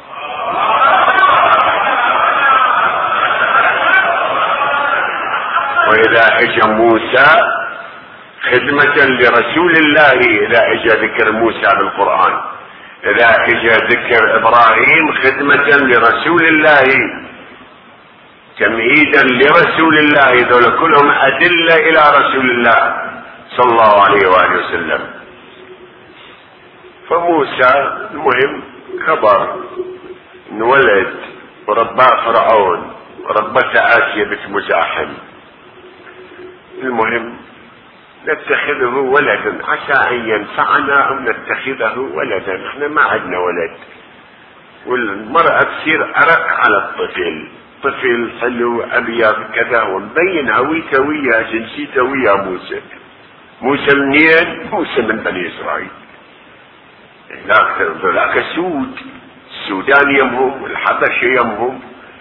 وإذا اجى موسى خدمة لرسول الله، إذا اجى ذكر موسى بالقرآن، إذا اجى ذكر إبراهيم خدمة لرسول الله تمهيدا لرسول الله، ذولا كلهم أدلة إلى رسول الله صلى الله عليه وآله وسلم. فموسى المهم كبر، انولد ورباه فرعون وربته آسيا بنت مزاحم. المهم نتخذه ولدا عسى ان ينفعنا او نتخذه ولدا. احنا ما عندنا ولد، والمرأة تصير عرق على الطفل، طفل حلو ابيض كذا ومبين هويته ويا جنسيته ويا موسى. موسى منين؟ موسى من بني اسرائيل. ذاك سود، السودان يمهم والحبشه يمهم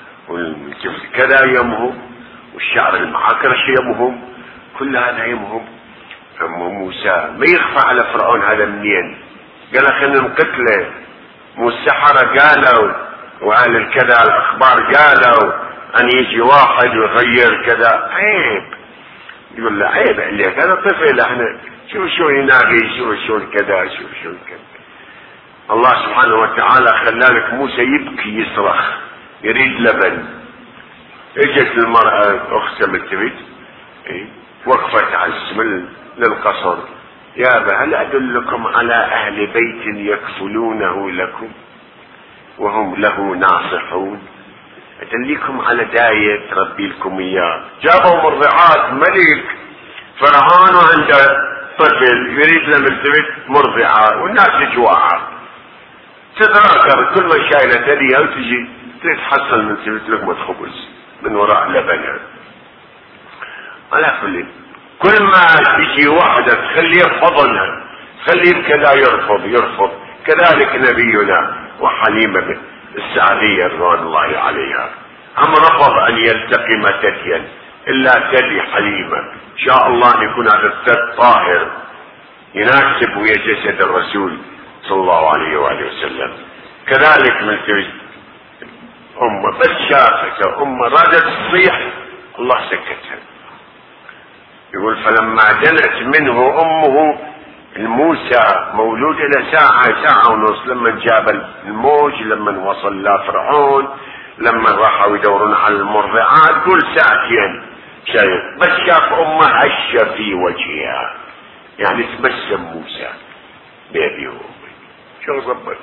والكذا يمهم والشعر المعاكرش يمهم، كل هذا يمهم. أما موسى ما يخفى على فرعون هذا منين؟ قال خلينا نقتله. مو السحرة قالوا وعلى الكذا الأخبار قالوا أن يجي واحد ويغير كذا. عيب. يقول له عيب عليك، هذا طفل، احنا شوف شو يناقي، شوف شو كذا، شوف شو كذا. الله سبحانه وتعالى خلالك موسى يبكي يصرخ يريد لبن. اجت المرأة اخت ملتفت ايه وقفت على السمل للقصر، يا ابا هل ادلكم على اهل بيت يكفلونه لكم وهم له ناصحون؟ ادلكم على داية تربي لكم اياه. جابوا مرضعات ملك فرعون وعنده طفل يريد له ملتفت مرضعة والناس جواعة تتذاكر كل ما شايلة ثديها وتجي تتحصل من سبت لقمة خبز من وراء لبنها. على كل كل ما تجي واحدة تخليه فضلها تخليه كذا يرفض يرفض. كذلك نبينا وحليمة السعدية رضوان الله عليها، أما رفض أن يلتقم ثديا إلا ثدي حليمة. إن شاء الله أن يكون هذا الثد طاهر يناسب ويا جسد الرسول صلى الله عليه وآله وسلم. كذلك من تجد أمة بس شافت أمة رادت تصيح الله سكتها. يقول فلما جنت منه أمه الموسى مولود إلى ساعة ساعة ونص، لما جاب الموج، لما وصل لفرعون، لما راحوا يدورون على المرضعات، كل ساعتين شايف بس شاف أمه هشة في وجهها، يعني تبسم موسى بيبي وأمي. شو ضبط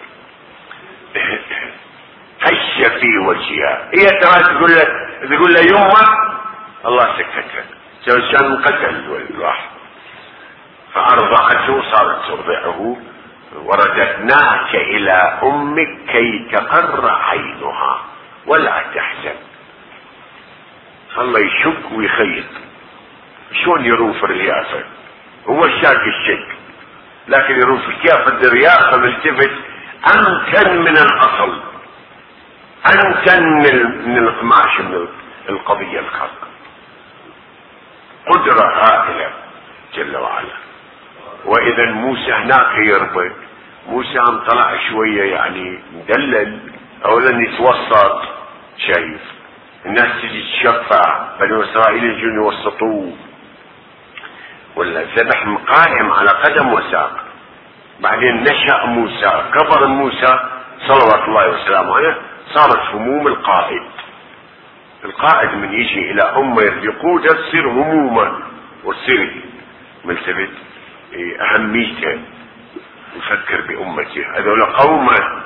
هش في وجهها. هي ترى تقول له تقول له يمه الله سكتها، كان قتل الواحد. فأرضعته صارت ترضعه، ورددناك إلى أمك كي تقر عينها ولا تحزن. الله يشك ويخيط. شلون يروف الريافة؟ هو شاك الشك، لكن يروف كيف الريافة ملتفت أمكن من الأصل، أمكن من القماش، من القضية الخلق. قدرة هائلة جل وعلا. وإذا موسى هناك يربط، موسى عم طلع شوية يعني مدلل، أولا يتوسط، شايف الناس تجي تشفع، بني إسرائيل يجون يوسطوه، ولا الذبح قائم على قدم وساق. بعدين نشأ موسى، كبر موسى صلوات الله وسلامه عليه، صارت هموم القائد. القائد من يجي إلى أمة يقودها تصير همومة وتصير ملتفت أهميته، يفكر بأمته. هذول قومه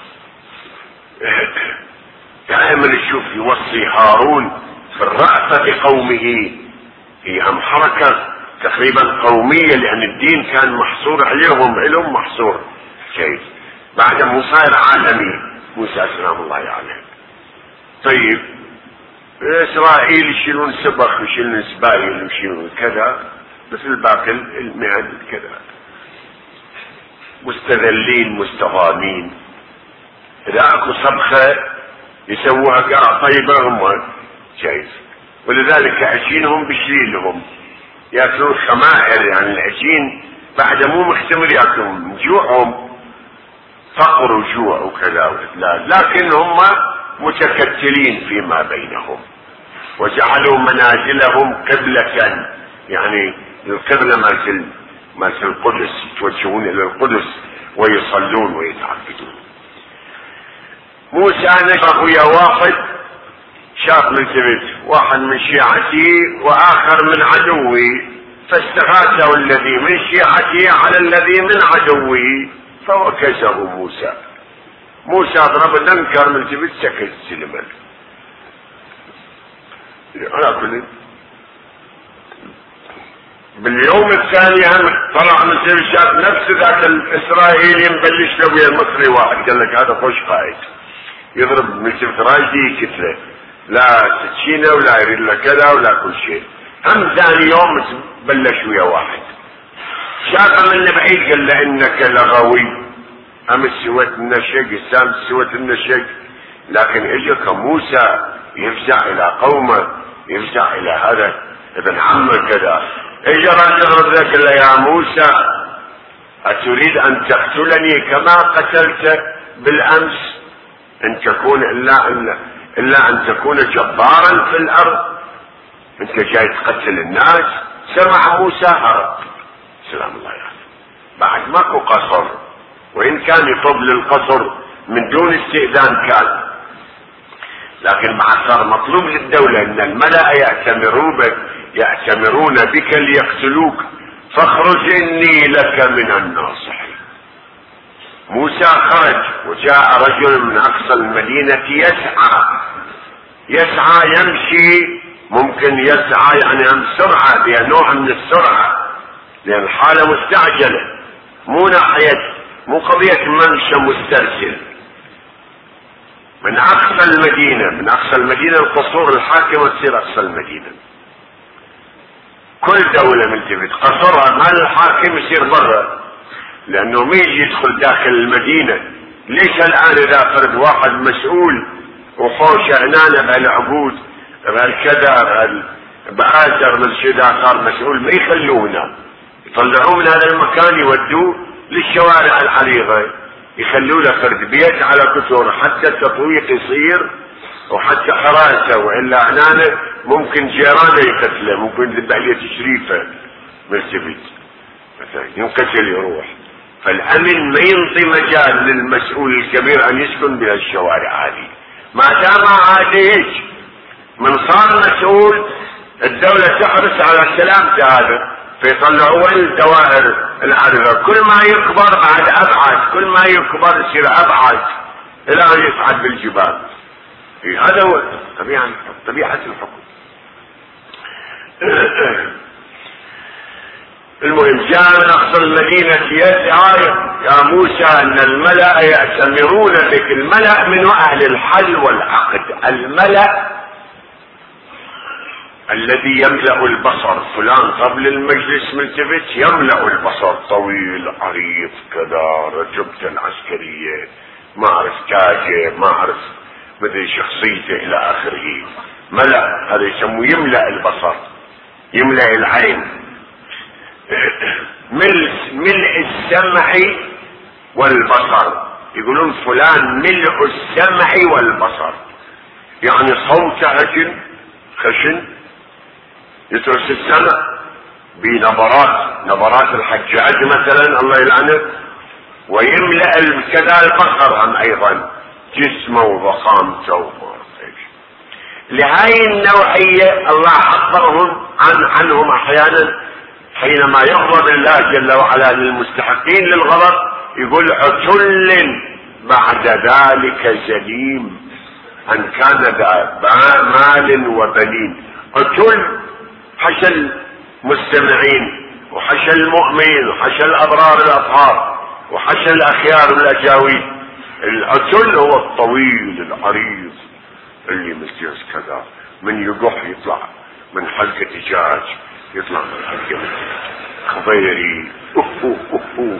دائما نشوف يوصي هارون في الرأفة بقومه، هي أهم حركة تقريبا قومية، لأن الدين كان محصور عليهم، علم محصور. كيف بعد موسى عالمي، موسى سلام الله عليه. طيب إسرائيل يشيلون سبخ ويشيلون سبايل ويشيلون كذا مثل باقي المهن كذا، مستذلين مستغامين. إذا أكو صبخة يسووها قاع طيبة هم شايف، ولذلك عجينهم بشليلهم ياكلون خمائر، يعني العجين بعد مو مختمر ياكلون جوعهم، فقر وجوع وكذا وإذلال، لكن هم متكتلين فيما بينهم. وجعلوا منازلهم قبلة، يعني القبلة مالت مالت القدس، يتوجهون إلى القدس ويصلون ويتعبدون. موسى نشأ ويا واحد شاف ملتفت واحد من شيعتي واخر من عدوي، فاستغاثه الذي من شيعتي على الذي من عدوي فوكزه موسى. موسى ضرب الانكر ملتفت سكت سلما. على كل باليوم الثاني هم طلع من شاف نفس ذاك الاسرائيلي مبلش له ويا المصري واحد قال لك هذا خوش قائد يضرب من شفت راجدي كتله لا سكينه ولا يريد له كذا ولا كل شيء. هم ثاني يوم بلش ويا واحد شافه من بعيد قال له انك لغوي، امس سويت النشق السام سويت النشق، لكن اجاك موسى يفزع الى قومه يفزع الى هذا ابن عمه كذا. اجى رجل ذاك قال له يا موسى اتريد ان تقتلني كما قتلت بالامس ان تكون الا الا, إلا ان تكون جبارا في الارض، انت جاي تقتل الناس. سمع موسى هرب سلام الله عليه بعد ماكو قصر، وان كان يطل القصر من دون استئذان كان، لكن بعد صار مطلوب للدولة ان الملأ يأتمرون بك يأتمرون بك ليقتلوك فاخرج اني لك من الناصحين. موسى خرج وجاء رجل من اقصى المدينة يسعى يسعى يمشي، ممكن يسعى يعني عن سرعة بها نوع من السرعة لان الحالة مستعجلة، مو ناحية مو قضية ممشى مسترسل. من اقصى المدينة من اقصى المدينة القصور الحاكمة تصير اقصى المدينة. كل دولة ملتفت قصرها مال الحاكم يصير برا، لانه ما يجي يدخل داخل المدينة. ليش الان اذا فرد واحد مسؤول وحوشه هنا بهالعبود بهالكذا بآثر من شيء صار مسؤول ما يخلونا يطلعوه من هذا المكان يودوه للشوارع العريضة، يخلوا له فرد بيت على كثر حتى التطويق يصير وحتى حراسة، والا عنانه ممكن جيرانه يقتله، ممكن ذبحية تشريفه ملتفت مثلا ينقتل يروح. فالامن ما ينطي مجال للمسؤول الكبير ان يسكن بهالشوارع هذه ما دام عاد هيك. من صار مسؤول الدولة تحرص على سلامته هذا فيطلعوا الدوائر العرضة، كل ما يكبر بعد ابعد، كل ما يكبر يصير ابعد الى ان يصعد بالجبال. هذا هو طبيعة طبيعة الحكم. المهم جاء من اقصى المدينة يسعى يا موسى ان الملأ يأتمرون بك. الملأ من اهل الحل والعقد، الملأ الذي يملأ البصر. فلان قبل المجلس ملتفت يملأ البصر، طويل عريض كذا، رتبته العسكرية ما اعرف تاجه ما اعرف بدي شخصيته الى اخره. ملأ هذا يسموه يملأ البصر يملأ العين. ملء ملء السمع والبصر، يقولون فلان ملء السمع والبصر، يعني صوته عجل خشن يترس السمع بنبرات نبرات الحجاج مثلا الله يلعنه، ويملأ كذا البصر هم ايضا جسمه وضخامته وما لهاي النوعية الله حذرهم عن عنهم احيانا حينما يغضب الله جل وعلا للمستحقين للغضب يقول عتل بعد ذلك زليم ان كان ذا مال وبنين. عتل حشى المستمعين وحشى المؤمنين وحشى الابرار الاطهار وحشى الاخيار الاجاويد. العتل هو الطويل العريض اللي مستيس كذا من يقح يطلع من حلقة دجاج يطلع من حلقة خضيري اوه اوه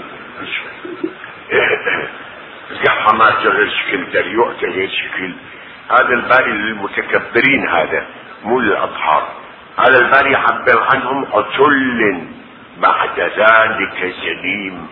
زحمات غير شكل دريوقت غير شكل. هذا الباري للمتكبرين، هذا مو للاطهار. هذا الباري يعبر عنهم عتل بعد ذلك زليم.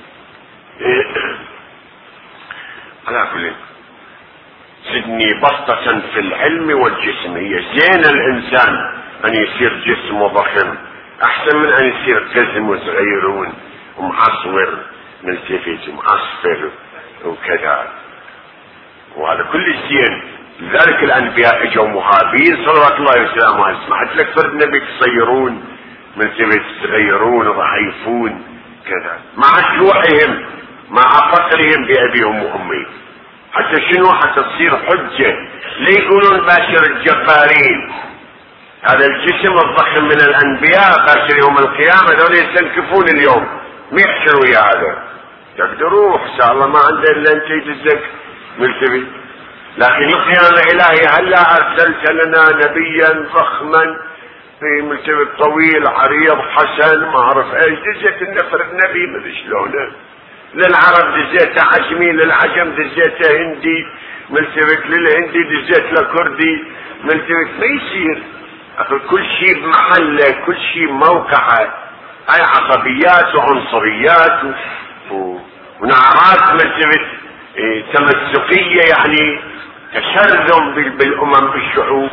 على كل سدني بسطة في العلم والجسم. هي زين الانسان ان يصير جسمه ضخم احسن من ان يصير جسمه صغير ومعصور ملتفت ومعصفر وكذا، وهذا كل زين لذلك الانبياء اجوا مهابين صلوات الله وسلامه عليه. سمحت لك فرد نبي تصيرون من تبي تغيرون وضعيفون كذا مع شيوعهم مع فقرهم بابيهم وامي، حتى شنو؟ حتى تصير حجه. ليه يقولون باشر الجبارين؟ هذا الجسم الضخم من الانبياء باشر يوم القيامه، هذول يستنكفون اليوم ما يحشروا يا هذا. تقدروا ان شاء الله ما عنده الا انت يدزك ملتبي. لكن القيام الالهي هلا ارسلت لنا نبيا ضخما في ملتبي طويل عريض حسن ما اعرف ايش، دزيت النفر النبي ما ادري شلونه. للعرب دزيته عجمي، للعجم دزيته هندي ملتبت، للهندي دزيت له كردي ملتبت. ما يصير كل شيء بمحله، كل شيء بموقعه. هاي عصبيات وعنصريات و... ونعرات ملتبت إيه تمسكيه، يعني تشرذم بالامم بالشعوب.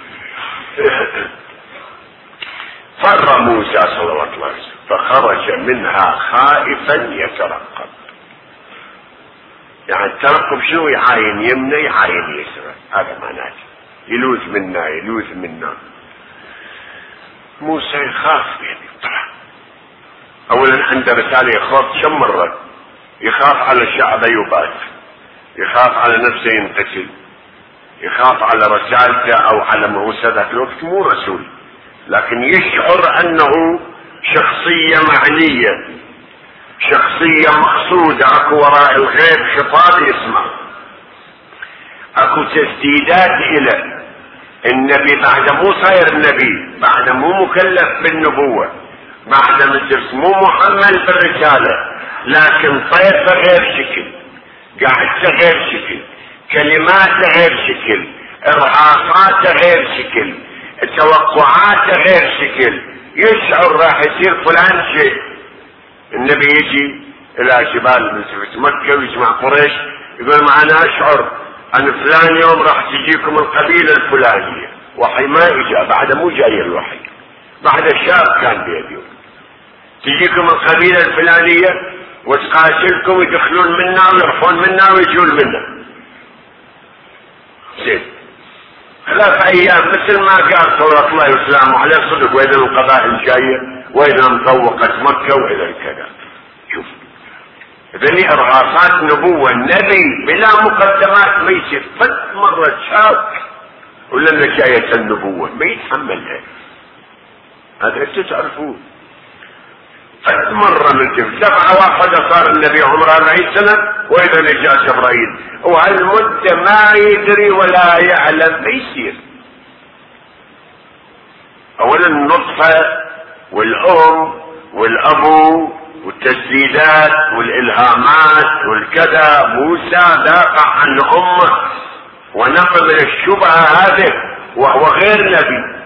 فر موسى صلوات الله عليه فخرج منها خائفا يترقب. يعني الترقب شنو؟ يعاين يمنى يعاين يسرى، هذا معناته يلوذ منا يلوذ منا. موسى يخاف يعني طبعا. اولا عنده رسالة يخاف كم مرة، يخاف على شعبه يبات، يخاف على نفسه ينقتل، يخاف على رسالته او على موسى ذاك الوقت مو رسول، لكن يشعر انه شخصية معنية، شخصية مقصودة، اكو وراء الغيب خطاب يسمع، اكو تسديدات الى النبي بعد مو صاير نبي، بعد مو مكلف بالنبوة، بعد مو محمل بالرسالة، لكن طيفه غير شكل، قعدته غير شكل، كلماته غير شكل، ارهاصاته غير شكل، توقعاته غير شكل. يشعر راح يصير فلان شيء. النبي يجي الى جبال من مكة ويجمع قريش يقول معنا اشعر ان فلان يوم راح تجيكم القبيلة الفلانية. وحي ما اجا، بعد مو جاي الوحي، بعد الشاب كان بيديهم. تجيكم القبيلة الفلانية وتقاتلكم يدخلون منا ويرفون منا ويجون منا. زين ثلاث ايام مثل ما قال صلى الله عليه وسلم عليه صدق، واذا القبائل جايه واذا مطوقت مكه واذا كذا. شوف ذني ارهاصات نبوه، النبي بلا مقدمات ما يصير. فت مره شاك ولما جايه النبوه ما يتحملها، هذا انتم تعرفون. فت مره من جبل دفعه واحده صار النبي عمره أربعين سنه واذا جاء جبرائيل، وهالمده ما يدري ولا يعلم ما يصير. اولا النطفه والام والابو والتسديدات والالهامات والكذا. موسى دافع عن امه ونقل من الشبهه هذه وهو غير نبي،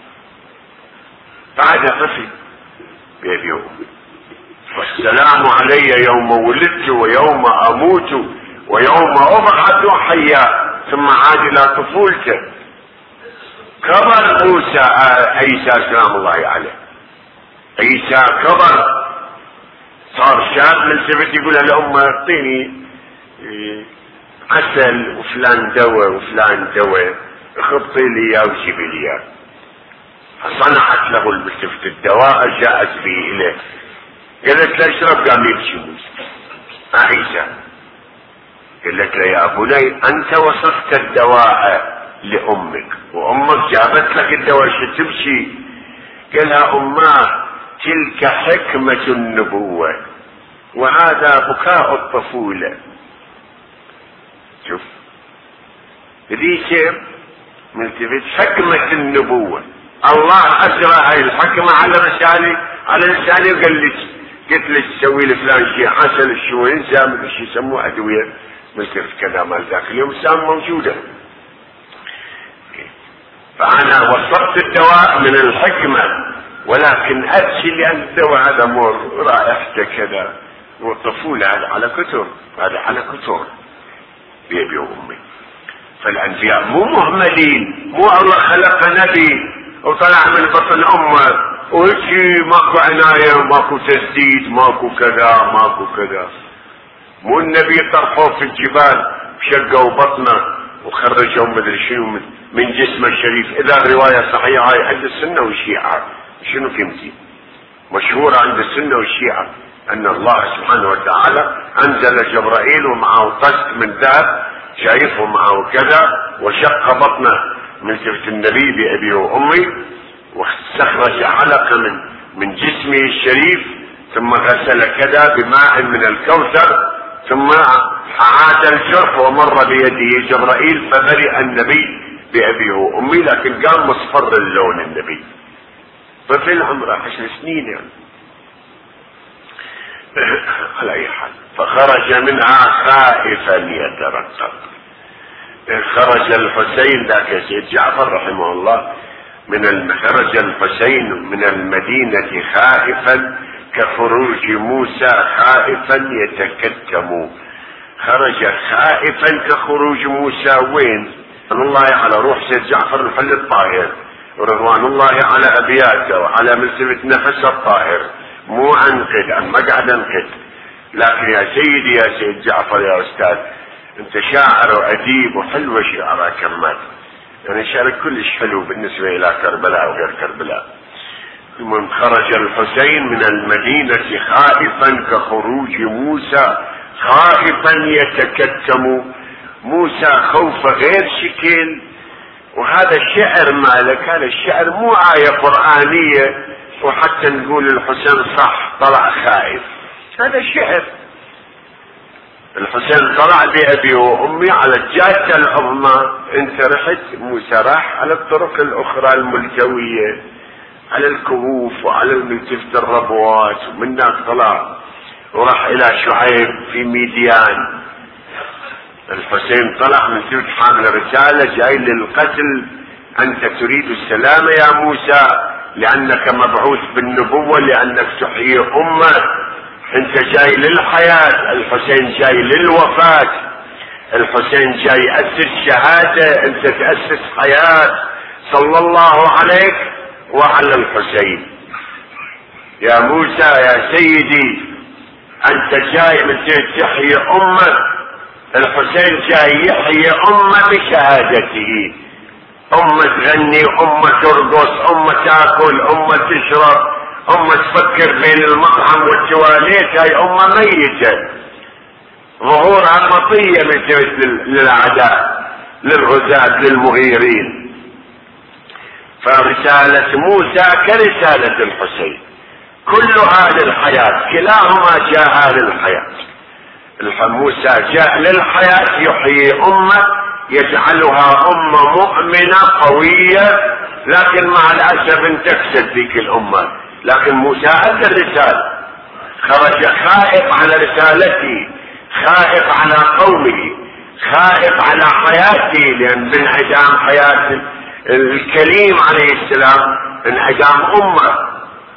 بعد طفل بيبي امي. والسلام علي يوم ولدت ويوم اموت ويوم ابعث حيا، ثم عاد الى طفولته. كبر موسى عيسى سلام الله عليه، عيسى كبر صار شاب من سبت يقول الامه اعطيني عسل وفلان دواء وفلان دواء، خبطي لي اياه وجيبي لي اياه. فصنعت له الملتفت الدواء، جاءت به اليه قالت له اشرب، قام يمشي موسى عيسى. قالت له يا بني انت وصفت الدواء لامك وامك جابت لك الدواء شو تمشي؟ قالها اماه تلك حكمة النبوة وهذا بكاء الطفولة. شوف ذي شيء ملتفت حكمة النبوة. الله اجرى هاي الحكمة على رسالي على رسالي وقال لي قلت لك تسوي لي فلان شيء حسن شو ينسى من شيء يسموه ادوية ملتفت كذا مال ذاك اليوم سام موجودة. فانا وصفت الدواء من الحكمة، ولكن ابكي لان الدواء هذا مر رائحته كذا والطفولة هذا على كثر، هذا على كثر بيبي وامي. فالانبياء مو مهملين، مو الله خلق نبي وطلع من بطن امه وهيك ماكو عناية ماكو تسديد ماكو كذا ماكو كذا. مو النبي طرحوه في الجبال شقوا بطنه وخرجوا مدري شنو من جسم الشريف. اذا الرواية صحيحة عند السنة والشيعة. شنو فهمتي؟ مشهورة عند السنة والشيعة ان الله سبحانه وتعالى انزل جبرائيل ومعه طست من ذهب شايفه معه كذا، وشق بطنه من سفة النبي بأبي وأمي، واستخرج علقة من من جسمه الشريف، ثم غسل كذا بماء من الكوثر، ثم عاد الجرح ومر بيده جبرائيل فبرئ النبي بأبيه وأمي، لكن كان مصفر اللون النبي، طفل عمره عشر سنين يعني. على أي حال فخرج منها خائفا يترقب. خرج الحسين ذاك سيد جعفر رحمه الله من خرج الحسين من المدينة خائفا كخروج موسى خائفا يتكتم. خرج خائفا كخروج موسى وين؟ رضوان الله على روح سيد جعفر الحل الطاهر، ورضوان الله على ابياته وعلى ملتفت نفس الطاهر، مو انقد عن مقعد انقد. لكن يا سيدي يا سيد جعفر يا استاذ، انت شاعر واديب وحلوة شعرك كمان، يعني شعرك كلش حلو بالنسبة الى كربلاء وغير كربلاء. من خرج الحسين من المدينة خائفا كخروج موسى خائفا يتكتم. موسى خوف غير شكل، وهذا الشعر مالك، هذا الشعر مو آية قرآنية وحتى نقول الحسين صح طلع خائف، هذا شعر. الحسين طلع بأبي وأمي على الجادة العظمى، انت رحت موسى راح على الطرق الأخرى الملتوية، على الكهوف وعلى الملتفت الربوات، ومنك طلع وراح إلى شعيب في ميديان. الحسين طلع من سوت حامل رسالة جاي للقتل، أنت تريد السلام يا موسى لأنك مبعوث بالنبوة لأنك تحيي أمة، أنت جاي للحياة، الحسين جاي للوفاة، الحسين جاي يأسس شهادة، أنت تأسس حياة. صلى الله عليك وعلى الحسين. يا موسى يا سيدي، أنت جاي من تحيي أمة، الحسين جاي يحيي أمة بشهادته، أمة تغني، أمة ترقص، أمة تاكل، أمة تشرب، أمة تفكر بين المطعم والتواليت، هاي أمة ميتة ظهورها مطية من للأعداء للغزاة للمغيرين. فرسالة موسى كرسالة الحسين، كلها للحياة، كلاهما جاء للحياة. موسى جاء للحياة يحيي أمة يجعلها أمة مؤمنة قوية، لكن مع الأسف انتكست ذيك الأمة. لكن موسى أدى الرسالة، خرج خائف على رسالته، خائف على قومه، خائف على حياته، لأن بانعدام حياة الكريم عليه السلام انعدام أمة.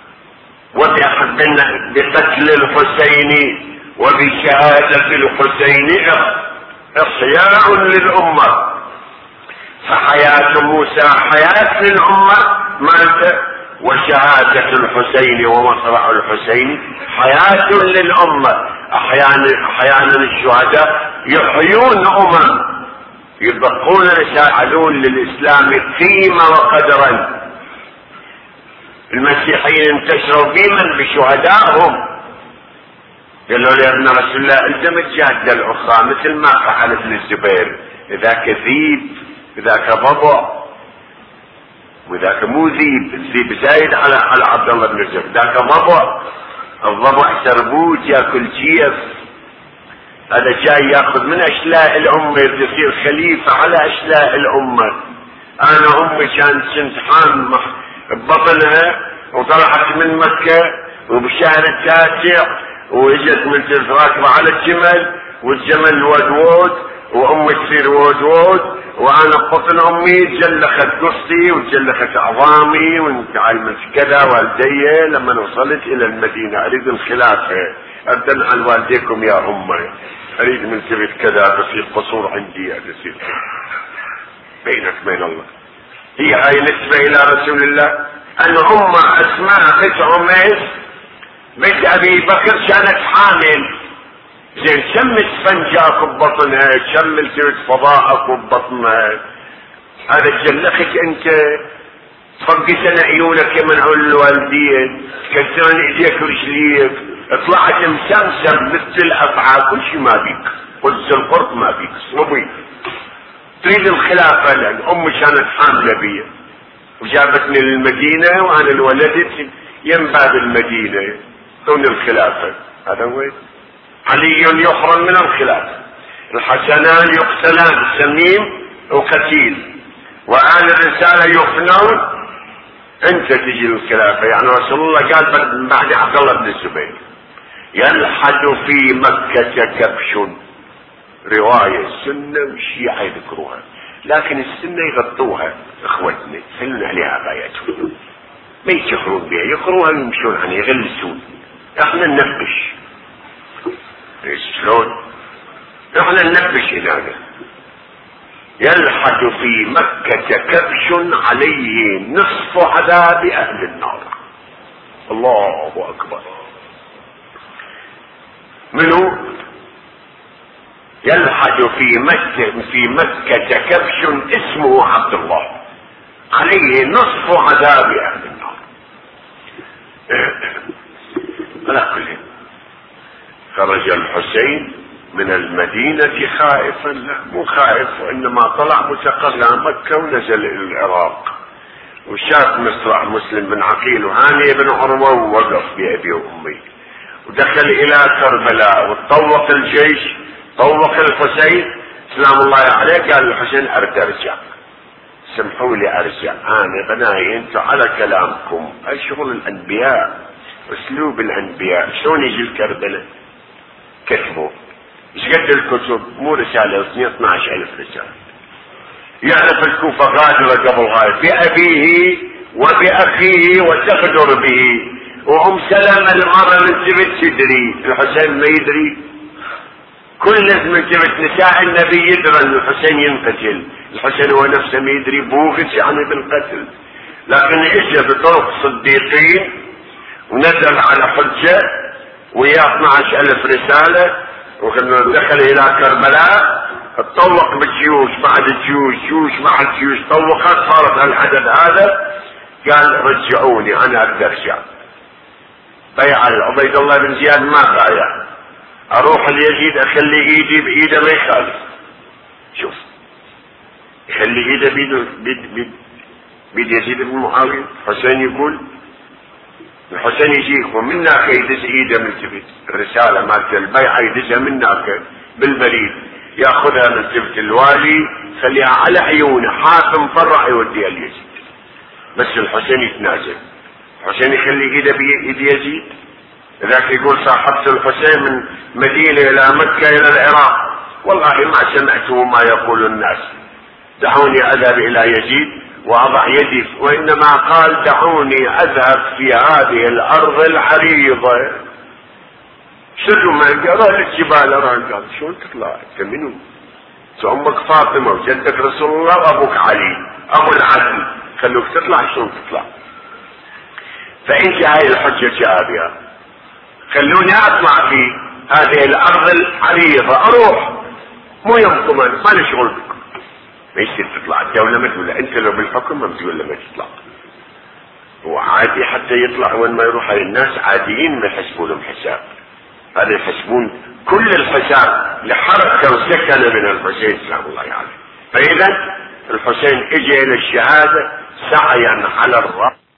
وبقتل الحسين وبشهادة الحسين إحياء للأمة. فحياة موسى حياة للأمة مالته، وشهادة الحسين ومصرع الحسين حياة للأمة. أحيانا أحيانا الشهداء يحيون أمم، يبقون يساعدون للإسلام قيمة وقدرا. المسيحيين انتشروا بمن؟ بشهدائهم. قالوا له يا ابن رسول الله الزم الجادة الأخرى مثل ما فعل ابن الزبير، ذاك ذيب ذاك ضبع وذاك مو ذيب، الذيب زايد على على عبد الله بن الزبير، ذاك ضبع، الضبع سربوج ياكل جيف، هذا جاي ياخذ من اشلاء الامه يصير خليفه على اشلاء الامه. انا امي كانت سنت حامل ببطنها وطلعت من مكه وبالشهر التاسع واجت من راكبه على الجمل، والجمل ودود وامي تصير ودود، وانا بطن امي تجلخت قصتي وتجلخت عظامي وانتعلمت كذا والدي. لما وصلت الى المدينه اريد الخلافه، ابدا عن والديكم يا امي، اريد من سبت كذا بصير قصور عندي، بصير بينك بين الله. هي هاي نسبة الى رسول الله ان ام اسماء بنت عميس بنت ابي بكر كانت حامل، زين كم اسفنجاك ببطنها، كم التفت فضاءك ببطنها، هذا تجلخك انت، تفقسن عيونك من عيون الوالدين، تكسرن ايديك ورجليك، طلعت مسمسم مثل الافعى، كل شيء ما بيك، قدس القرط ما بيك، صبي تريد الخلافة، لان امي كانت حاملة بي وجابتني للمدينة وانا الولدت يم باب المدينة دون الخلافة. هذا هو علي يحرم من الخلافة، الحسنان يقتلان سميم وقتيل، وآل الرسالة يفنون، انت تجي الخلافة. يعني رسول الله قال بعد عبد الله بن الزبير يلحد في مكة كبش، رواية السنة والشيعة يذكروها، لكن السنة يغطوها اخوتنا يسلون عليها باياتهم، ما يتشهرون بها، يقروها ويمشون عنها يغلسون، احنا ننبش شلون؟ احنا ننبش هنا. يلحد في مكة كبش عليه نصف عذاب اهل النار. الله اكبر. منو يلحد في مكة في مكة كبش اسمه عبد الله عليه نصف عذاب اهل النار. على كل خرج الحسين من المدينة خائفا، لا مو خائف، وانما طلع متقلع مكة ونزل الى العراق، وشاف مصرع مسلم بن عقيل وهاني بن عروة ووقف بأبي وأمي، ودخل إلى كربلاء وطوق الجيش، طوق الحسين سلام الله عليه، قال الحسين أرد أرجع، سمحوا لي أرجع، أنا بناي أنتوا على كلامكم، الشغل الأنبياء، أسلوب الأنبياء، شلون يجي الكربلاء؟ كتبوا ايش قد الكتب؟ مو رسالة واثنين اثناعش ألف رسالة. يعرف الكوفة غادرة قبل غاية بأبيه وبأخيه وتغدر به، وأم سلمة المرة من تبت تدري، الحسين ما يدري، كل من تبت نساء النبي يدري أن الحسين ينقتل، الحسين هو نفسه ما يدري، بوغس يعني بالقتل، لكن اجى بطرق صديقين ونزل على حجة ويا اثناعش ألف رسالة، ودخل إلى كربلاء، اتطوق بالجيوش بعد الجيوش، جيوش مع الجيوش، طوقت صارت العدد هذا، قال رجعوني انا اقدر ارجع. بيع عبيد الله بن زياد ما بايع، اروح ليزيد اخلي ايدي بايده ما يخالف، شوف يخلي ايده بيد بيد بيد, بيد يزيد بن معاويه. الحسين يقول الحسين يجيك ومنك يدز ايده من تبت، الرساله مالت البيعه يدزها منك بالبريد، ياخذها من تبت الوالي خليها على عيونه، حاكم فرع يوديها ليزيد، بس الحسين يتنازل، الحسين يخلي ايده بيد يزيد. ذاك يقول صاحبت الحسين من مدينه الى مكه الى العراق، والله ما سمعته ما يقول الناس، دعوني اذهب الى يزيد واضع يدي، وانما قال دعوني اذهب في هذه الارض العريضه. شنو ما قال الجبال اران، قال شلون تطلع انت منو؟ امك فاطمه وجدك رسول الله وابوك علي ابو العدل، خلوك تطلع شلون تطلع؟ فانت هاي الحجه جابها، خلوني اطلع في هذه الارض العريضه، اروح مو يومكم ما لي شغل بكم، ما يصير تطلع الدولة ما تقول انت لو بالحكم ما بتقول له ما تطلع، هو عادي حتى يطلع وين ما يروح. هاي الناس عاديين ما يحسبوا لهم حساب، هذا يحسبون كل الحساب لحركة وسكنة من الحسين سلام الله عليه. فإذا الحسين اجى الى الشهادة سعيا على الرأس.